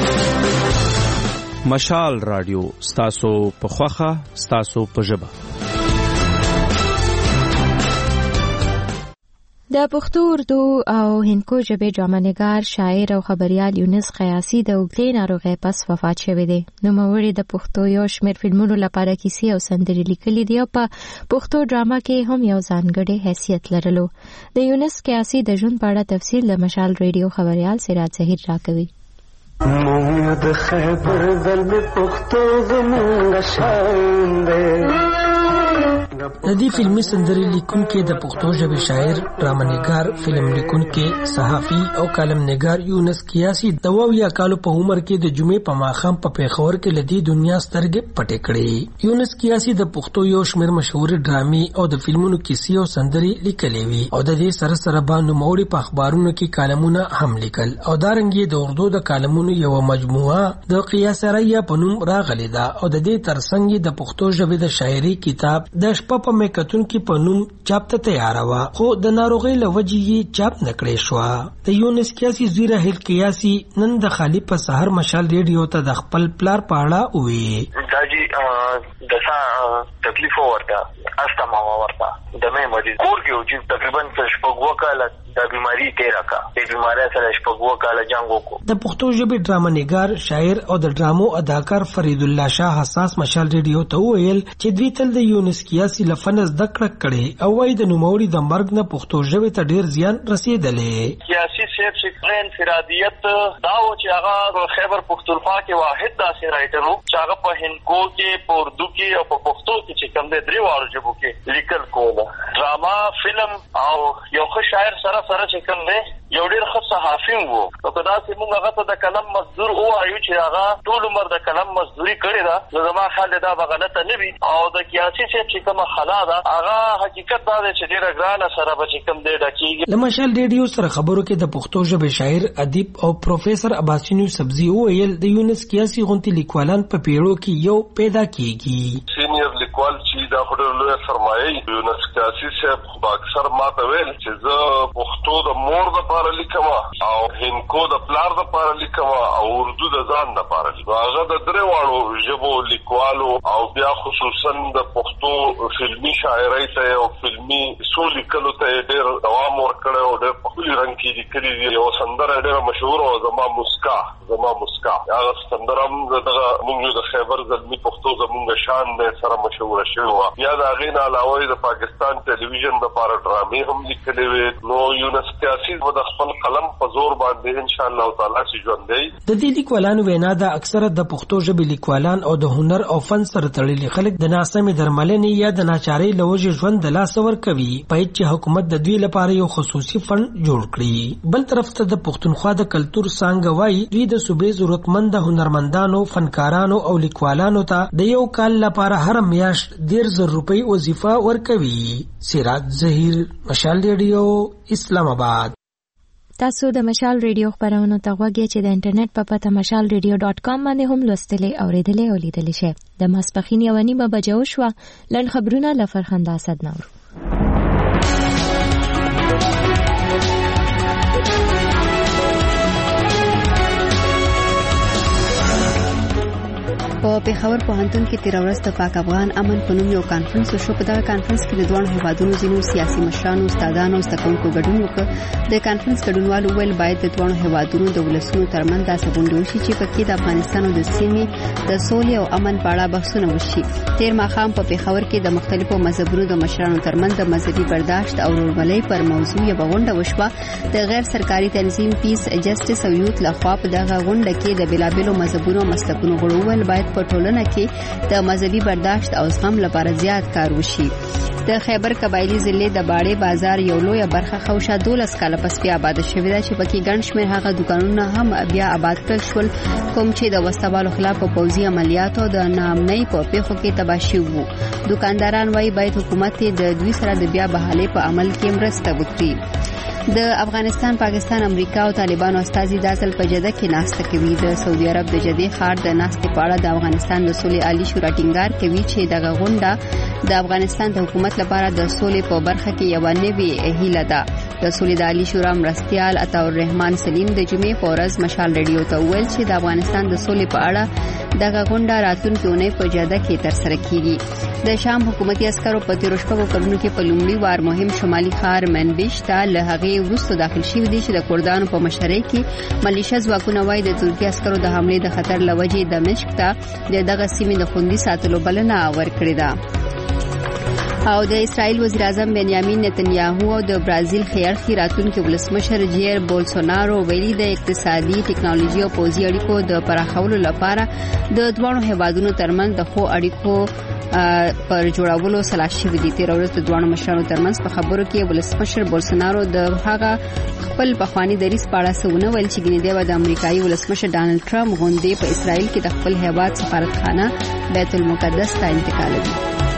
مشال رادیو ستاسو په خوخه ستاسو په ژبه. د پښتو اردو او هندکو ژبې ډرامانګار شاعر او خبريال یونس قیاسي د اوږدې ناروغۍ پس وفات شوی دی. نوموړي د پښتو یو شمېر فلمونو لپاره کیسې او سندرې لیکلي دي او په پښتو ډراما کې هم یو ځانګړی حیثیت لرلو. د یونس قیاسي د ژوند په اړه تفصیل د مشال ریډیو خبريال سراج ظهیر راکوي. موږ د خیبر زلمي پښتو زموږ شان دی. د دې فلمي سندرې لیکونکي د پښتو ژبې شاعر، ډرامانګار، فلم لیکونکي، صحافي او کالم نګار یونس قیاسي د اویا کالو په عمر کې د جمعې په ماښام په پیښور کې له دې دنیا سترګې پټې کړې. یونس قیاسي د پښتو یو شمېر مشهور ډرامې او د فلمونو کیسې او سندرې لیکلې وي او د دې سره سره باندې نوموړي په اخبارونو کې کالمونه هم لیکل او دارنګ د اردو د کالمونو یو مجموعه د قیاسریا په نوم راغلې ده او د دې ترڅنګ د پښتو ژبې د شاعري کتاب د شپه په میکتون کې په نوم چاپ ته تیار و خو د ناروغۍ له وجې یې چاپ نکړې شو. د یونس قیاسي زوی راهیل قیاسي نن د خالي په سحر مشال ریډیو ته د خپل پلار په اړه وی. دا جی د سا تکلیف ورته استما ورته د مې مریض کور کې او چې تقریبا شپږ وکاله د بیماری تیرا کا د بیماری سره شپږ وکاله جنگ وکړو. د پښتو ژبې ډرامانګار، شاعر او د ډرامو اداکار فرید الله شاه حساس مشال ریډیو ته ویل چې دوی تل د یونس قیاسي لفن زده کړه کړي او وايي د نوموړي د مرګ نه پښتو ژبې ته ډیر زیان رسیدلې. قیاسي صاحب چې انفرادیت دا و چې هغه خیبر پښتونخوا کې واحد داسې رائټر و چې هغه په هندکو کې، په اردو کې او په پښتو کې چې کوم د درې واړو ژبو کې لیکل کوله. ډراما، فلم او یو ښه شاعر سره سره چې کوم دی یو ډیر ښه صحافي وو. نو که داسې موږ هغه ته د قلم مزدور ووایو چې هغه ټول عمر د قلم مزدوري کړې ده نو زما خیال دی دا به غلطه نه وي. او د قیاسي صاحب چې کومه خلا ده هغه حقیقت دا دی چې ډېره ګرانه سره به چې کوم دی ډکېږي. له مشال ریډیو سره خبرو کې د پښتو ژبې شاعر، ادیب او پروفیسر عباسین یوسفزي وویل د یونس قیاسي غونتې لیکوالان په پیړو کې یو پیدا کېږي. سینیر لیکوال چې دا خو ډېر لویه سرمایه یونس قیاسي صاحب خو اکثر ما ته ویل چې زه پښتو د مور دپاره لیکم او هندکو د پلار دپاره لیکم او اردو د ځان دپاره لیکم. هغه د درې واړو ژبو لیکوالو او بیا خصوصا د پښتو فلمي شاعرۍ ته او فلمي کیسو لیکلو ته ډېر دوام ورکړی او ډېر په ښکلي رنګ کې لیکلي دي. یو سندره ډېره مشهوره وه، زما مسکا زما مسکا. هغه سندره هم دغه موږ د خیبر زلمي پښتو زموږ شان دی سره مشهوره شوې وه. بیا د هغې نه علاوه د پاکستان ټلویزیون دپاره ډرامې هم لیکلې وې. نو یونس قیاسي به د خپل قلم په زور باندې انشاءالله تعالی چې ژوندی. د دې لیکوالانو وینا ده اکثره د پښتو ژبې لیکوالان او د هنر او فن سره تړلي خلک د ناسمې درملنې یا د ناچارۍ له وجې ژوند د لاسه ورکوي په چې حکومت د دوی لپاره یو خصوصي فند جوړ کړي. بل طرف ته د پښتونخوا د کلتور څانګه وایي دوی د صوبې ضرورتمند هنرمندانو، فنکارانو او لیکوالانو ته د یو کال لپاره هر میاشت ډېر زر روپۍ وظیفه ورکوي. سراج ظهیر، مشال ریډیو، اسلام آباد. تاسو د مشال ریډیو خبرونه ته غوږی چې د انټرنیټ په پته مشال ریډیو ډاټ کام باندې هم لوستلې او ریډلې او لیدلې شئ. د ماسپخین یو نیمه بجو شو لن خبرونه لفرخنده اسد نور. په پیښور پوهنتون کې تیر ورځ د پاک افغان امن په نوم یو کانفرنس شو. په دغه کانفرنس کې د دوه هیوادونو ځینو سیاسي مشرانو، استادانو او ستکونکو ګډون وکړ. د کانفرنس ګډونوالو ویل باید د دوه هیوادونو د ولسونو ترمنځ داسې غونډې وشي چې پکې د افغانستان او د سیمې د سولې او امن په اړه بحثونه وشي. تیر ماښام په پیښور کې د مختلفو مذهبونو د مشرانو ترمنځ د مذهبي برداشت او ورورولۍ پر موضوع یو غونډه وشوه. د غیر سرکاري تنظیم پیس جسټس او یوت لخوا په دغه غونډه کې د بلابلو مذهبونو او مسلکونو غړو ویل باید په ټولنه کې د مذهبي برداشت او زغم لپاره زیات کار وشي. د خیبر قبایلی ضلع د باړې بازار یو لوی برخه خوشا دولس کاله پس بیا آباد شوې ده چې پکې ګڼ شمېر هغه دکانونه هم بیا آباد کړل شول کوم چې د وسوالو خلاف په پوځي عملیاتو د ناامنۍ په پیښو کې تباه شوي وو. دکانداران وايي باید حکومت د دوی سره د بیا بحالۍ په عمل کې مرسته وکړي. د افغانستان، پاکستان، امریکا او طالبانو استازي د اصل په جده کې ناسته کوي. د سعودي عرب د جدې ښار د ناستې په اړه د افغانستان د سولې عالی شورا ټینګار کوي چې دغه غونډه د افغانستان د حکومت لپاره د سولې په برخه کې یو نوې هیله ده. د سولې د عالی شورا مرستیال عطاالرحمن سلیم د جمعې په ورځ مشال ریډیو ته وویل چې د افغانستان د سولې په اړه دغه غونډه راتلونکې اونۍ په جده کې ترسره کیږي. د شام حکومتي عسکرو په تیرو شپږو کلونو کې په لومړي وار مهم شمالي ښار منبج ته له هغې وروسته داخل شوي دي چې د کردانو په مشرۍ کې ملیشه ځواکونه وايي د ترکیې عسکرو د حملې د خطر له وجې دمشق ته د دغه سیمې د خوندي ساتلو بلنه ورکړې ده. او د اسرائیل وزیر اعظم بنیامین نتنیاهو او د برازیل خیرخي راتلونکي ولسمشر جیر بولسونارو ویلي د اقتصادي، ټکنالوژي او پوځي اړیکو د پراخولو لپاره د دوه هیوادونو ترمنځ د ښو اړیکو پر جوړولو سلا شوي دي. تیر ورځ د دوه مشرانو ترمنځ په خبرو کې ولسمشر بولسونارو د هغه خپل پخوانی دریځ په اړه څه ونه ویل چې ګنې دی د امریکایي ولسمشر ډانلډ ټرمپ غونډې په اسرائیل کې د خپل هیواد سفارتخانه بیت المقدس ته انتقالوي.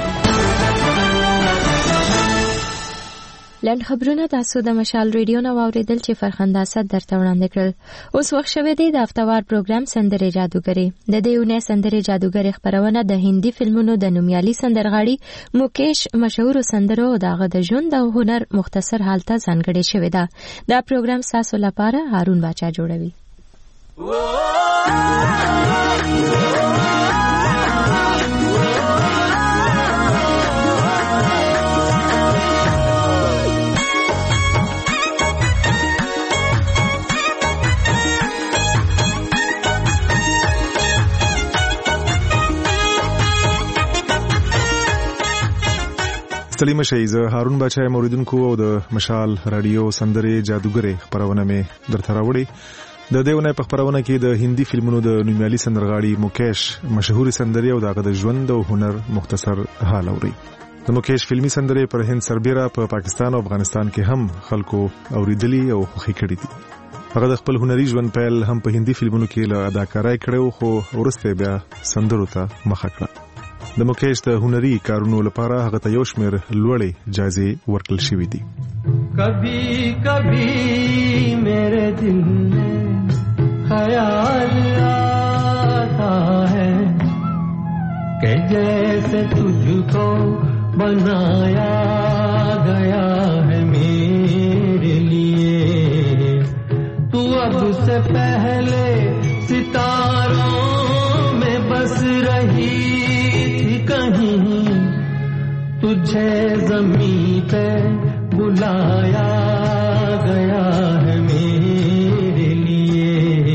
لن خبرونه تاسو د مشال ریډیو نو اوریدل چې فرخنده اسد درته وړاندې کړل. اوس وخت شوه دی د هفتوار پروګرام سندره جادوګری. د دې ونه سندره جادوګری خبرونه د هندي فلمونو د نومیالي سندرغاړي مکیش مشهور سندرو او دغه د ژوند او هنر مختصر حالت ځانګړی شوی دا. دا پروګرام تاسو لپاره هارون باچا جوړوي. سلیم شایزه هارون بچای موریدونکو او د مشال رادیو سندره جادوګری خبرونه می درته راوړي. د دیونه په خبرونه کې د هندي فلمونو د نومیالي سندرغاړي مکیش مشهور سندري او دغه د ژوند او هنر مختصر حال اوري. د مکیش فلمي سندره پر هند سربېره په پاکستان او افغانستان کې هم خلکو اوریدلي او خوښي کړې دي. هغه د خپل هنري ژوند پیل هم په هندي فلمونو کې له اداکارۍ کړو خو ورسته بیا سندرو ته مخه کړه. د مکیش د هنري کارونو لپاره هغه ته یو شمېر لوړې جایزې ورکړل شوې دي. کبھی کبھی میرے دل میں خیال آتا ہے کہ جیسے تجھ کو بنایا گیا ہے میرے لیے. تو اب سے پہلے ستاروں میں بس رہی کہیں تجھے زمین پہ بلایا گیا ہے میرے لیے.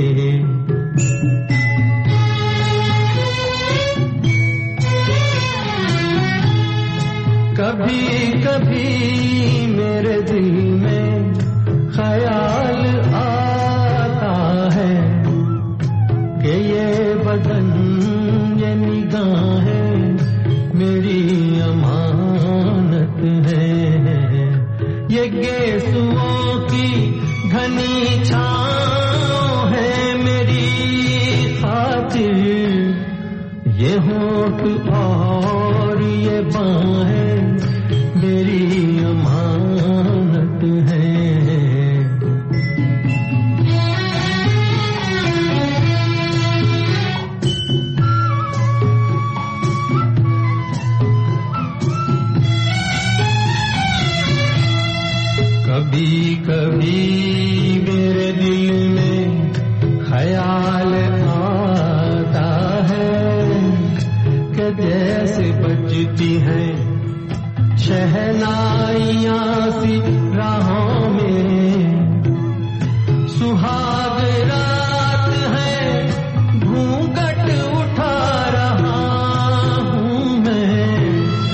کبھی کبھی میرے دل میں خیال آتا ہے کہ یہ بدن یہ نگاہیں میری امانت ہے. یہ گیسوؤں کی گھنی چھاؤں ہے میری خاطر. یہ ہونٹ اور یہ باہیں میری امانت ہے. कभी कभी मेरे दिल में ख्याल आता है कि जैसे बजती हैं शहनाइयाँ सी राहों में, सुहाग रात है घूंघट उठा रहा हूँ मैं,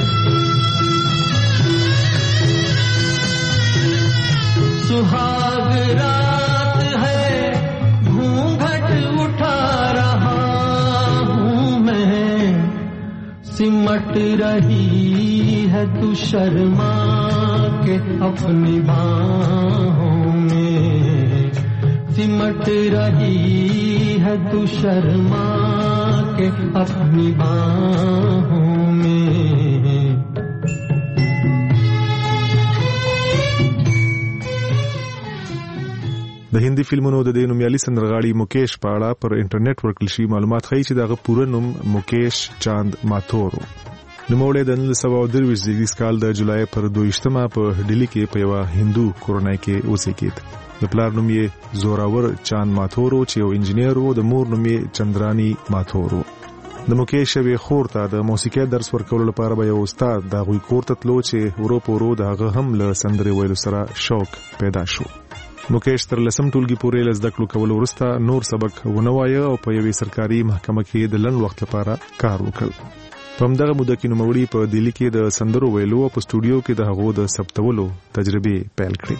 सुहाग रात है घूंघट उठा रहा हूँ मैं, सिमट रही है तू शर्मा के अपनी बाहों में, सिमट रही है तू शर्मा के अपनी बाहों में। د هندي فلمونو د دې نومیالي سندرغاړي مکیش په اړه پر انټرنیټ ورکړل شوي معلومات ښیي چې دغه پوره نوم مکیش چاند ماتور و. نوموړی د نولس سوه درویشت زیږدیز کال د جولای پر دویشتمه په ډیلي کې په یوه هندو کورنۍ کې اوسېږید. د پلار نوم یې زوراور چاند ماتور و چې یو انجینر و. د مور نوم یې چندرانی ماتور و. د مکیش یوې خور ته د موسیقۍ درس ورکولو لپاره به یو استاد د هغوی کور ته تلو چې ورو په ورو د هغه هم له سندرې ویلو سره شوق پیدا شو. مکیش تر لسم ټولګي پورې له زده کړو کولو وروسته نور سبق ونه وایه او په یوې سرکاري محکمه کې د لنډ وخت لپاره کار وکړ. په همدغه موده کې نوموړي په دهلي کې د سندرو ویلو او په سټوډیو کې د هغو د ثبتولو تجربې پیل کړې.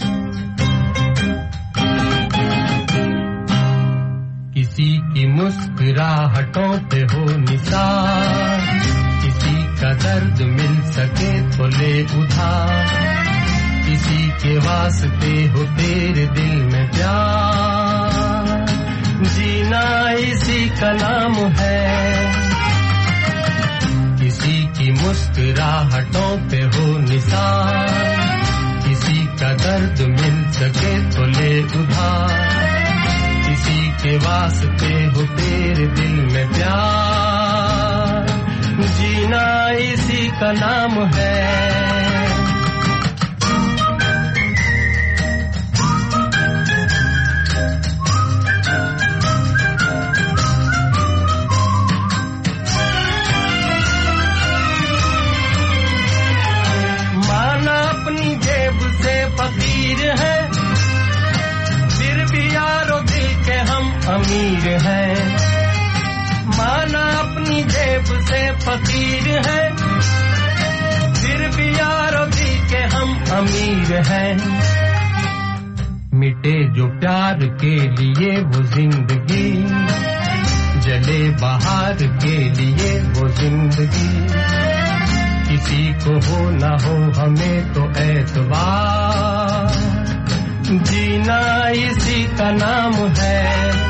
किसी की मुस्कुराहटों पे हो निसार, किसी का दर्द मिल सके तो ले उधार, किसी के वास्ते हो तेरे दिल में प्यार, जीना इसी का नाम है। किसी की मुस्कुराहटों पे हो निसार, किसी का दर्द मिल सके तो ले उधार, किसी के वास्ते हो तेरे दिल में प्यार, जीना इसी का नाम है। माना अपनी जेब से फकीर है, फिर भी यारो दिल के हम अमीर हैं। माना अपनी जेब से फकीर है, फिर भी यारो दिल के हम अमीर हैं। मिटे जो प्यार के लिए वो जिंदगी, जले बहार के लिए वो जिंदगी, किसी को हो ना हो हमें तो एतबार, जीना इसी का नाम है।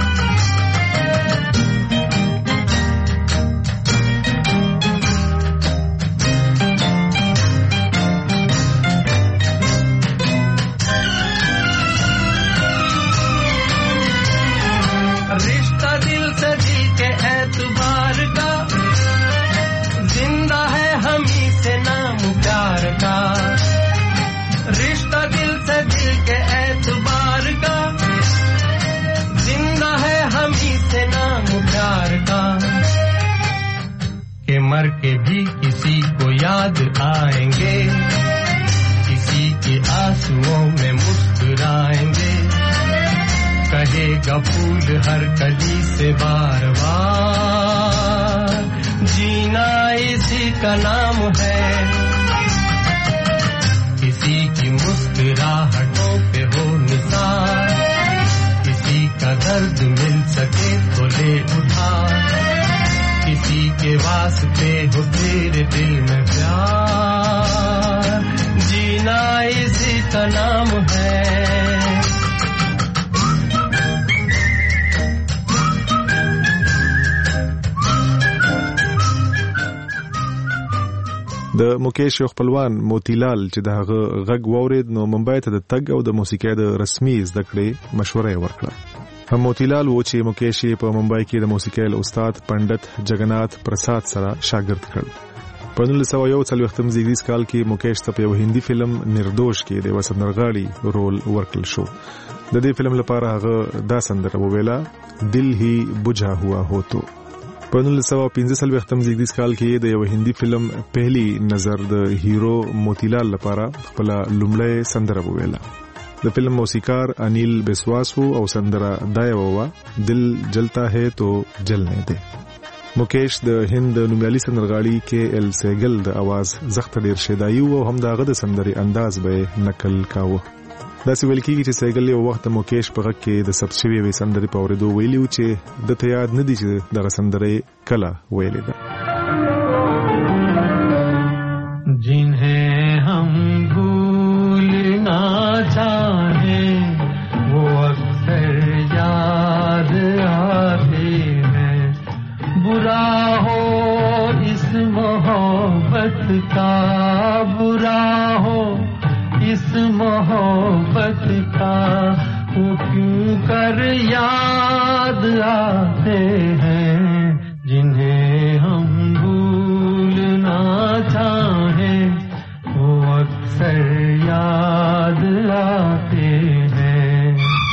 रिश्ता दिल से दिल के एतबार का, जिंदा है हम ही से नाम प्यार का। रिश्ता दिल से दिल के एतबार का, जिंदा है हम ही से नाम प्यार का। के मर के भी किसी को याद आएंगे, किसी के आंसुओं में मुस्कुराएंगे, कहेगा फूल हर कली से बार बार, जीना इसी का नाम है। किसी की मुस्कुराहटों पे हो निसार, किसी का दर्द मिल सके तो ले उधार, किसी के वास्ते हो तेरे दिल में प्यार, जीना इसी का नाम है। د مکیش یو خپلوان موتیلال چې د هغه غږ واورید نو ممبئی ته د تګ او د موسیقۍ د رسمي زده کړې مشوره یې ورکړه. هم موتیلال و چې مکیش په ممبئی کې د موسیقۍ استاد پندت جگنات پرساد سره شاګرد کړ. په نولس سوه یو څلوېښتم زیږدیز کال کې مکیش ته په یو هندي فلم نردوش کې د یوه سندرغاړي رول ورکړل شو. د دې فلم لپاره هغه دا سندره وویله، دل هی بجھا ہوا ہو تو. په نولس سوه پنځه څلوېښتم زیږدیز کال کې د یو هندي فلم پهلی نظر د هیرو موتیلال لپاره خپل لومړی سندره وویله. د فلم موسیقار انیل بسواس وو او سندره دا یوه دل جلتا ہے تو جلنے دے. مکیش د هند نومیالي سندرغاړي کې ال سیګل د आवाज زخت ډیر شیدایي او هم دغه د سندري انداز به نقل کاوه. دا څه ویل کېږي چې سیګل یو وخت مکیش په غږ کې د سبت شوی وي سندري په اورېدو ویلي و چې د ته یاد نه دي چې دغه سندري کله ویلې ده. जिन्हें हम भूलना चाहें वो अक्सर याद आते हैं. बुरा हो इस मोहब्बत का, बुरा हो इस मोहब्बत का, वो क्यों कर याद आते हैं. जिन्हें हम भूलना चाहें वो अक्सर याद आते हैं.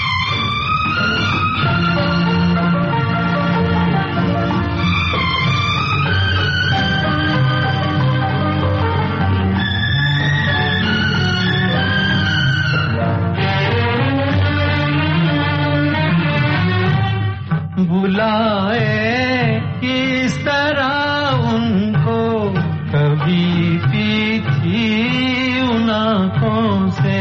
बुलाए किस तरह उनको कभी पीछी उन आँखों से,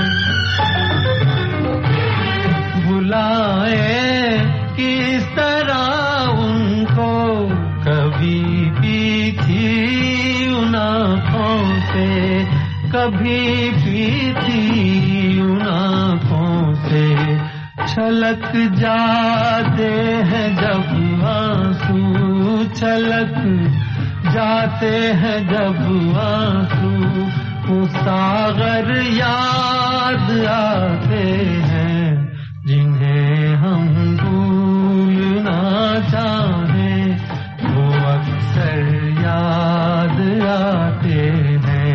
बुलाए किस तरह उनको कभी पीछी उन आँखों से, कभी पीछी उन आँखों से. छलक जाते हैं जब आंसू, छलक जाते हैं जब आंसू, वो सागर याद आते हैं. जिन्हें हम भूलना चाहें वो अक्सर याद आते हैं.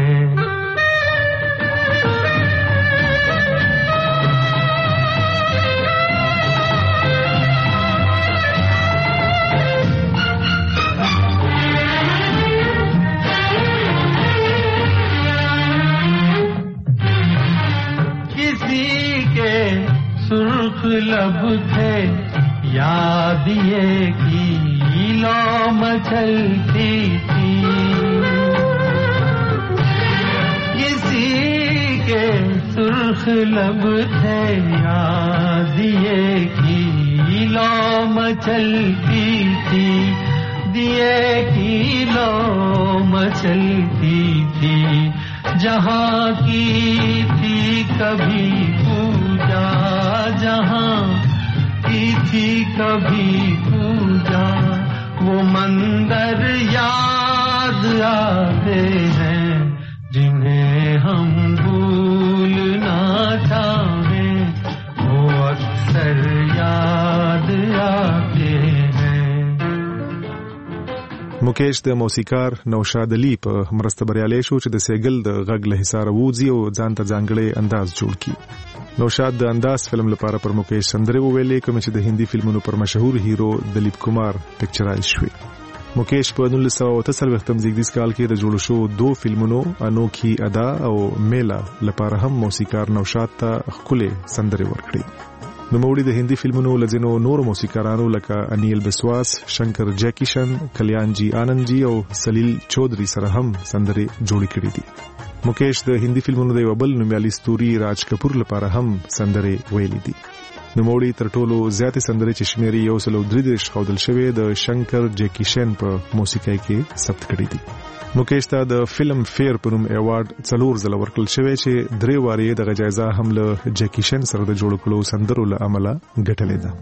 सुर्ख लब थे याद ये की लो मचलती थी, किसी के सुर्ख लब थे याद ये की लो मचलती थी, दिए की लो मचलती थी. जहाँ की थी कभी पूजा, जहाँ की थी कभी पूजा, वो मंदिर याद आते हैं. जिन्हें हम भूलना चाहें वो अक्सर याद आते हैं. مکیش د موسیقار نوشاد علي په مرسته بریالی شو چې د سیګل د غږ له حصاره ووځي او ځان ته ځانګړی انداز جوړ کړي. نوشاد د انداز فلم لپاره پر مکیش سندرې وویلې کوم چې د هندي فلمونو پر مشهور هیرو دلیپ کمار پکچرایز شوې. مکیش په نولس سوه اته څلوېښتم زیږدیز کال کې د جوړو شو دو فلمونو انوکھی ادا او میلا لپاره هم موسیقار نوشاد ته ښکلې سندرې ورکړې. نوموړي د هندي فلمونو لزینو نور موسیقارانو لکه انیل بسواس، شنکر جیکیشن، کلیان جی آنند جی او سلیل چودري سره هم سندرې جوړې کړې دي. مکیش د هندي فلمونو د یو بل نومیالي ستوري راج کپور لپاره هم سندرې ویلې دي. نوموړي تر ټولو زیاتې سندرې چې شمیرې یو سل او درې دېرش ښودل شوې د شنکر جیکیشن په موسیقۍ کې ثبت کړې دي. مکیش ته د فلم فیر په نوم ایوارډ څلور ځله ورکړل شوی چې درې وارې دغه جایزه هم له جیکیشن سره د جوړ کړو سندرو له امله ګټلې ده.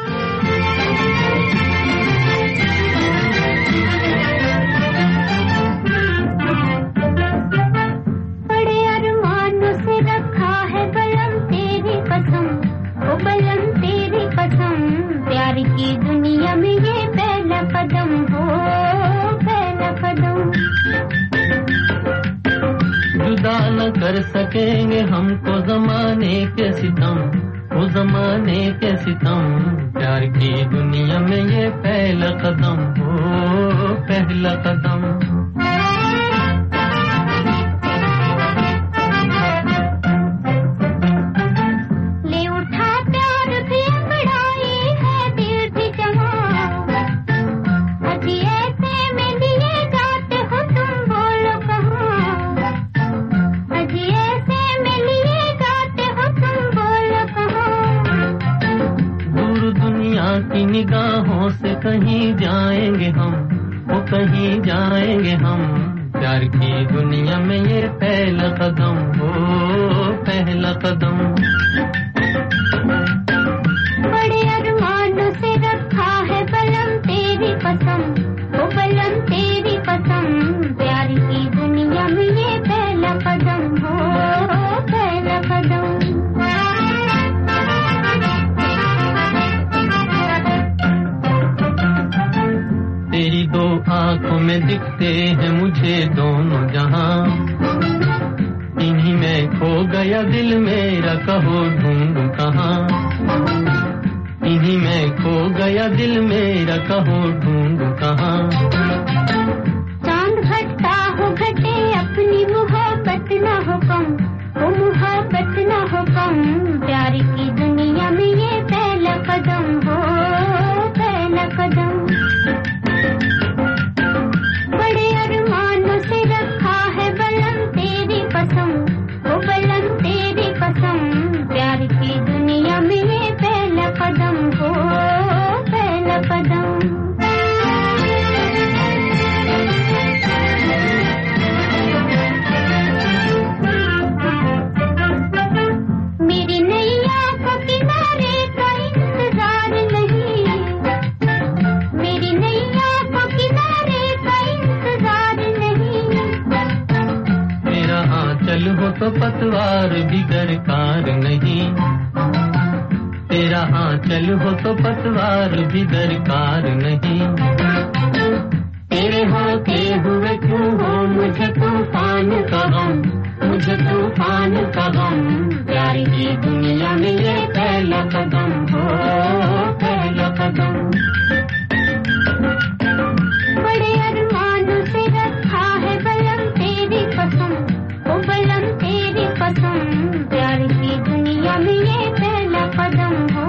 प्यार की दुनिया में ये पहला कदम हो, पहला कदम. जुदा न कर सकेंगे हमको ज़माने के सितम, वो ज़माने के सितम। प्यार की दुनिया में ये पहला कदम हो, पहला कदम। निगाहों से कहीं जाएंगे हम, वो कहीं जाएंगे हम। प्यार की दुनिया में ये पहला कदम हो, पहला कदम। बड़े अरमानों से रखा है बलम तेरी कसम, वो बलम तेरी कसम। प्यार की दुनिया में ये पहला कदम हो, पहला कदम। तेरी दो आंखों में दिखते हैं मुझे दोनों जहां, इन्हीं में खो गया दिल मेरा, कहो ढूंढूं कहां। इन्हीं में खो गया दिल मेरा, कहो ढूंढूं कहां। चांद घटता हो घटे अपनी मोहब्बत न हो कम, वो मोहब्बत न हो कम। प्यार की दुनिया में ये पहला कदम हो, पहला कदम। बड़े अरमानों से रखा है बलम तेरी कसम, वो बलम तेरी कसम। प्यार की दुनिया में ये पहला कदम हो, पहला कदम। मेरी नैया को किनारे का इंतजार नहीं, मेरी नैया को किनारे का इंतजार नहीं। मेरा आंचल हो तो पतवार भी दरकार नहीं, तेरा आंचल हो तो पतवार भी दरकार नहीं। तेरे होते हुए क्यों हो मुझे तूफान का गम, मुझे तूफान का गम। प्यार की दुनिया में ये पहला कदम हो, पहला कदम। बड़े अरमानों से रखा है बलम तेरी कसम, वो बलम तेरी कसम। प्यार की दुनिया में ये पहला कदम हो,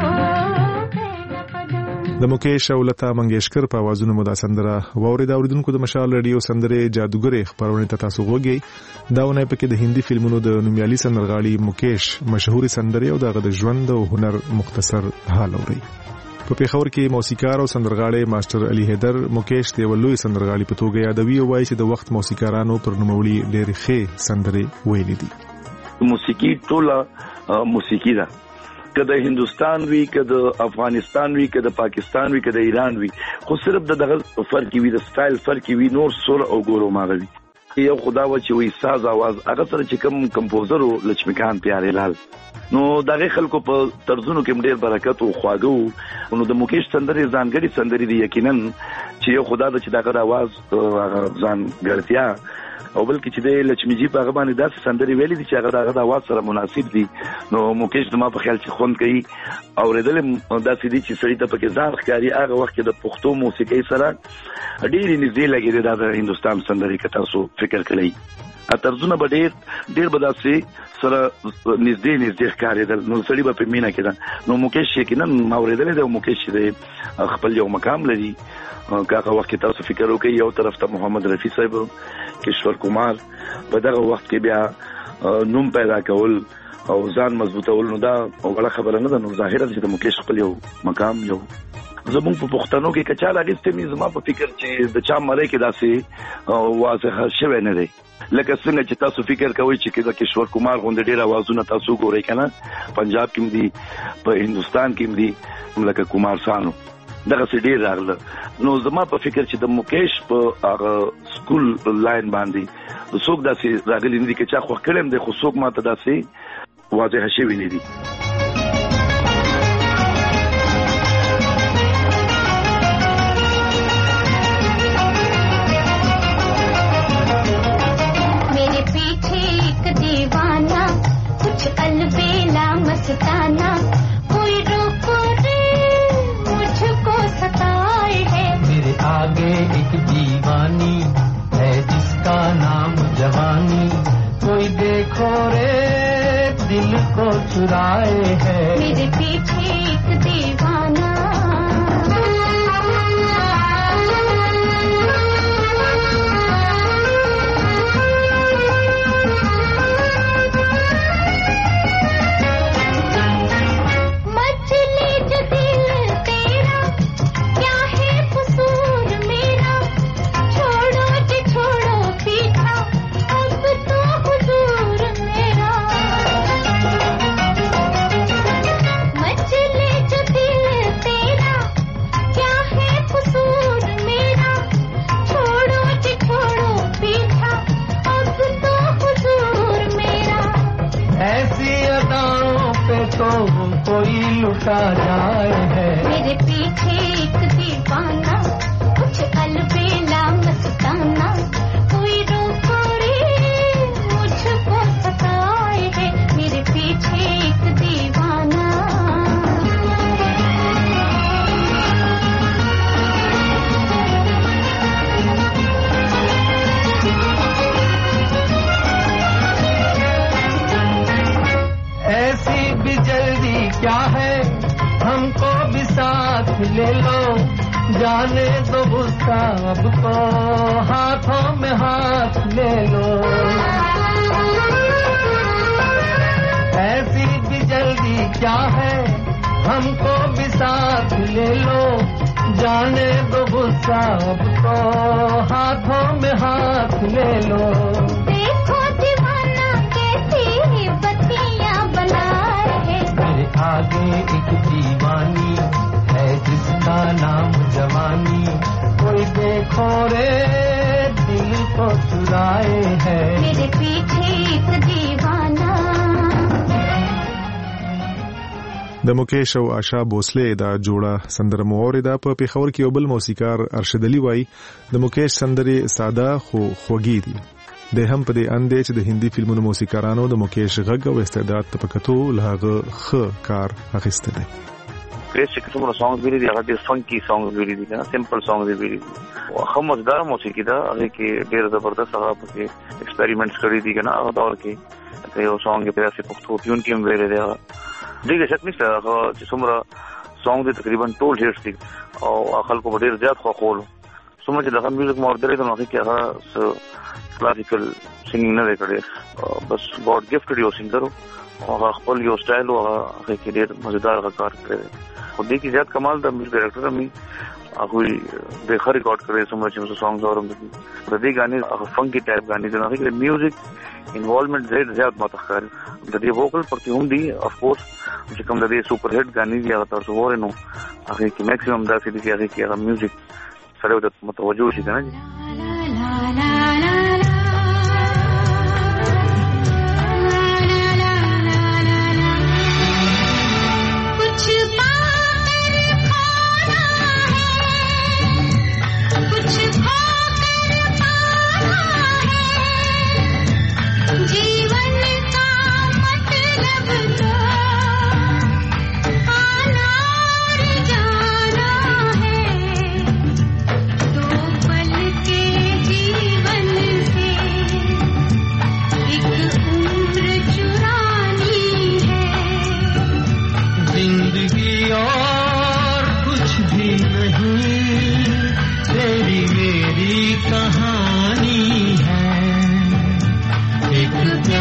पहला कदम। د मुकेश او لتا منګیشکر په आवाजونو مو دا سندره واورید. اوریدونکو د مشال رادیو سندره جادوګر خبرونه ته تاسو وګورئ. داونه پکې د هندي فلمونو د نومیالي سندرغاړي مکیش مشهوري سندره او دغه د ژوند او هنر مختصر حال اوري. په پیښور کې موسیقار او سندرغاړي ماستر علي حیدر مکیش ته ولوي سندرغاړي په توګه یادوي او وايي چې د وخت موسیقارانو پر نوموړي ډېر ښه سندرې ویلې دي. موسیقي ټوله موسیقي ده، کده هندستان وی، کده افغانستان وی، کده پاکستان وی، کده ایران وی، خو صرف د دغه فرق وی، د سټایل فرق وی، نور سور او ګورو ماغوي. یو خدا و چې وی ساز आवाज هغه سره چې کوم کمپوزر او لچمیکان پیاري لال نو دغه خلکو په طرزونو کې ډېر برکت او خواږه نو د مکیش سندري ځانګړي سندري دي یقینا چې یو خدا د چې دغه आवाज ځان ګرځیا او بلکې چې د لچمیجي په هغه باندې داسې سندري ویلي دي چې هغه دغه د आवाज سره مناسب دي. نو مکیش زما په خیال چې خوند کوي او ردل داسې دي چې سړی ته پکې ځان ښکاري. هغه وخت کې د پښتو موسیقۍ سره ډېر نږدې لګېدي دا د هندستان سندري که تاسو فکر کړئ. طرزونه به ډېر ډېر به داسې سره نږدې نږدې ښکارېدل نو سړي به په مینه کېده. نو مکیش یقینا ما اورېدلی دی او مکیش چې دی خپل یو مقام لري. که هغه وخت کې تاسو فکر وکړئ یو طرف ته محمد رفیع صاحب کشور کمار په دغه وخت کې بیا نوم پیدا کول او ځان مضبوطول نو دا وړه خبره نه ده. نو ظاهرا چې د مکیش خپل یو مقام یو زموږ په پښتنو کې کچا راغسته مې زما په فکر چې د چا مړی کې داسې واضح شوی نه دی لکه څنګه چې تاسو فکر کوئ چې د کشور کمار غونډه ډېر आवाजونه تاسو ګورئ کنه پنجاب کې دي په هندستان کې دي لکه کمار سانو دغه څه ډېر راغله. نو زما په فکر چې د مکیش په هغه سکول لاین باندې څوک داسې راغلي نه دي چې چا خو کړم دی خو څوک ماته داسې واضح شوی نه دي. मेरे पीछे एक देखो रे दिल को चुराए है मेरे पीछे एक दीवाना कोई लुटा जाए है मेरे पीछे एक दीवाना कुछ अलबेला मस्ताना कोई रोको रे मुझको सताए है मेरे पीछे एक दीवाना ऐसी भी जल्दी क्या है हमको भी साथ ले लो जाने दो गुस्सा अब तो हाथों में हाथ ले लो ऐसी भी जल्दी क्या है हमको भी साथ ले लो जाने दो गुस्सा अब तो हाथों में हाथ ले लो देखो दीवाना कैसी बत्तियां बनाए है मेरे आगे एक दीवानी है जिसका नाम जवानी कोई देखो रे दिल को चुराए है मेरे पीछे एक दीवाना د مکیش او آشا بوسله دا جوړه سندره مو اوریدا په پیښور کې یو بل موسیقار ارشد علي وای د مکیش سندره ساده خو خوږی دي د هم په دې اندې چې د هندي فلمونو موسیقارانو د مکیش غږ او استعداد ته پکتو لهغه خ کار اخیسته دي کریس چې کومه سانګز ویلي دي هغه د فنکی سانګز ویلي دي نه سمپل سانګز ویلي دي او هم مزدار موسیقي دا هغه کې ډېر زبردست هغه په ایکسپریمنټس کړی دي کنه هغه دور کې ته یو سانګ په داسې پښتو ټیون کې هم ویلي دی دغه شک نشته هغه چې څومره سانګ دي تقریبا ټول هیټس دي او خلکو په ډېر زیات خو خول څومره چې دغه میوزیک مور درې د نوښت کې هغه کلاسیکل سنگینګ نه کړي بس ګاډ ګفټډ یو سنگر او خپل یو سټایل او هغه کې ډېر مزیدار کار کړی او دې کې زیات کمال د میوزیک ډایرکټر می هغه د خر ریکارډ کړی څومره چې سانګز اورم دي د دې غانې هغه فنکی ټایپ غانې د هغه کې میوزیک انوالومنٹ زیات زیات متخکر د دې ووکل پرتی هم دي اف کورس چې کوم د دې سپر هټ غانې دی هغه تاسو ورنو هغه کې میکسیمم دا چې دی هغه کې هغه میوزیک سره د متوجه شي کنه कहानी है एक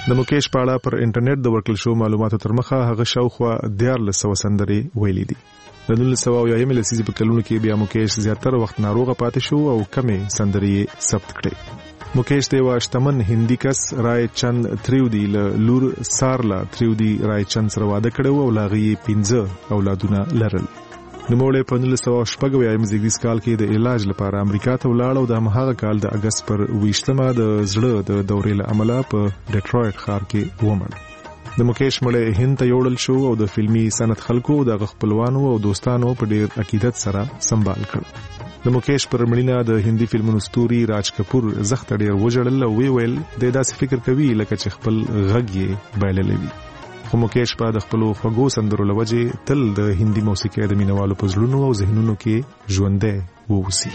د مکیش په اړه پر انټرنیټ د ورکړل شو معلوماتو تر مخه هغه شاوخوا دیارلس سوه سندرې ویلي دي. د نولس سوه اویایمې لسیزې په کلونو کې بیا مکیش زیاتره وخت ناروغه پاتې شو او کمې سندرې یې ثبت کړې. مکیش د یوه شتمن هندي کس رای چند تریودي له لور سارلا تریودي رای چند سره واده کړی و او له هغې یې پنځه اولادونه لرل. نوموړی په نولس سوه شپږ اویایم زیږدیز کال کې د علاج لپاره امریکا ته ولاړ او د هماغه کال د اګست پر ویشتمه د زړه د دورې له امله په ډیټرویټ ښار کې ومړ. د مکیش مړی هند ته یوړل شو او د فلمي صنعت خلکو د هغه خپلوانو او دوستانو په ډیر عقیدت سره سنبال کړ. د مکیش پر مړینه د هندي فلمونو ستوري راج کپور زخت ډیر وژړل او وی ویل د داسې فکر کوي لکه چې خپل غږ یې بایللی وي. خو مکیش په د خپلو خوږو سندرو له وجې تل د هندي موسیقۍ د مینوالو په زړونو او ذهنونو کې ژوندی واوسي.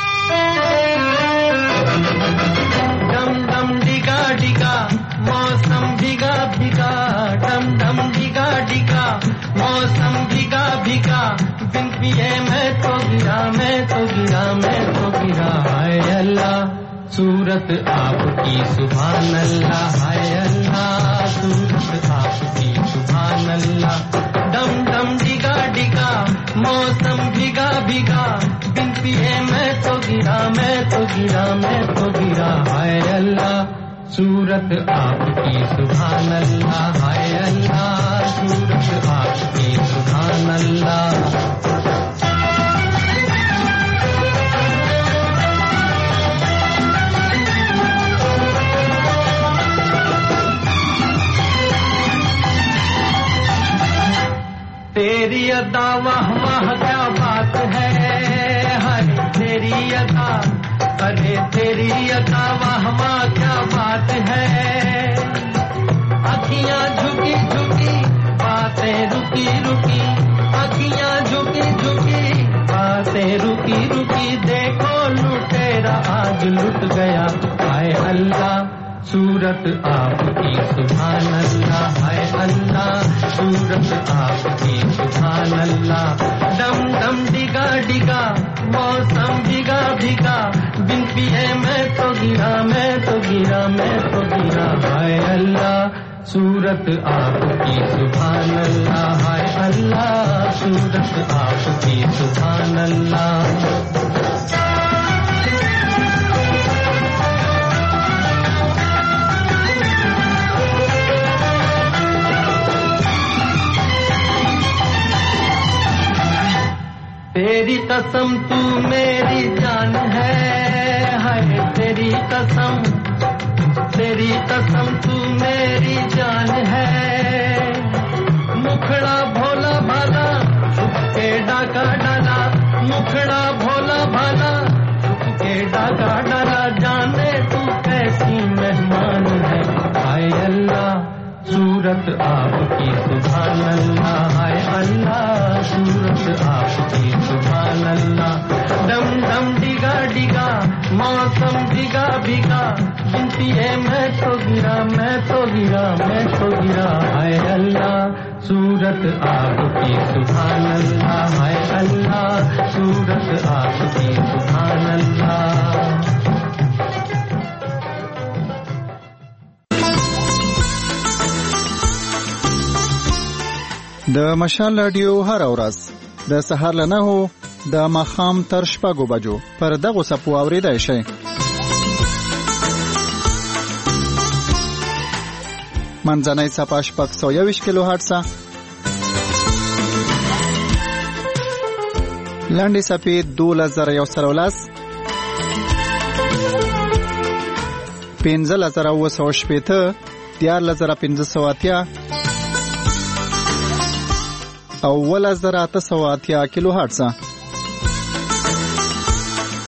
डम डम डिगा डिगा मौसम भिगा भिगा डम डम डिगा डिगा मौसम भिगा भिगा बिन पिए मैं तो गिरा मैं तो गिरा मैं तो गिरा हाय अल्लाह सूरत आपकी सुभान अल्लाह हाय अल्लाह सूरत आपकी सुभान अल्लाह डम डम डिगा डिगा मौसम भिगा भिगा बिन पिए मैं तो गिरा मैं तो गिरा मैं तो गिरा हाय अल्लाह सूरत आपकी सुभान अल्लाह हाय अल्लाह सूरत आपकी सुभान अल्लाह. तेरी अदा वाह वाह क्या बात है हाय तेरी अदा अरे तेरी अदा वाह वाह क्या बात है. अखियां झुकी झुकी बातें रुकी रुकी अखियां झुकी झुकी बातें रुकी रुकी देखो लुटेरा आज लुट गया हाय अल्लाह सूरत आपकी सुभान अल्लाह हाय अल्लाह सूरत आपकी सुभान अल्लाह. डम डम डिगा डिगा मौसम भिगा भिगा बिन पिए मैं तो गिरा मैं तो गिरा मैं तो गिरा हाय अल्लाह सूरत आपकी सुभान अल्लाह हाय अल्लाह सूरत आपकी सुभान अल्लाह. तेरी कसम तू मेरी जान है हाय तेरी कसम तेरी कसम तू मेरी जान है. मुखड़ा भोला भाला छुप के डाका डाला मुखड़ा भोला भाला छुप के डाका डाला जाने तू कैसी मेहमान है हाय अल्लाह सूरत आपकी सुभान अल्लाह हाय अल्लाह सूरत आपकी सुभान अल्लाह. डम डम डिगा डिगा मौसम भिगा भिगा बिन पिए मैं तो गिरा मैं तो गिरा मैं तो गिरा हाय अल्लाह सूरत आपकी सुभान अल्लाह हाय अल्लाह सूरत आपकी सुभान अल्लाह. د مشال رادیو هر ورځ د سهار له نهو د ماښام تر شپږو بجو پر دغو څپو اورېدای شئ. منځنۍ څپه شپږ سوه یوویشت کیلو هرټزه لنډې څپې دولس زره یو سل او لس پنځلس زره اوه سوه شپېته دیارلس زره پنځه سوه اتیا او اوولس زره اته سوه اتیا کیلو هرټزه.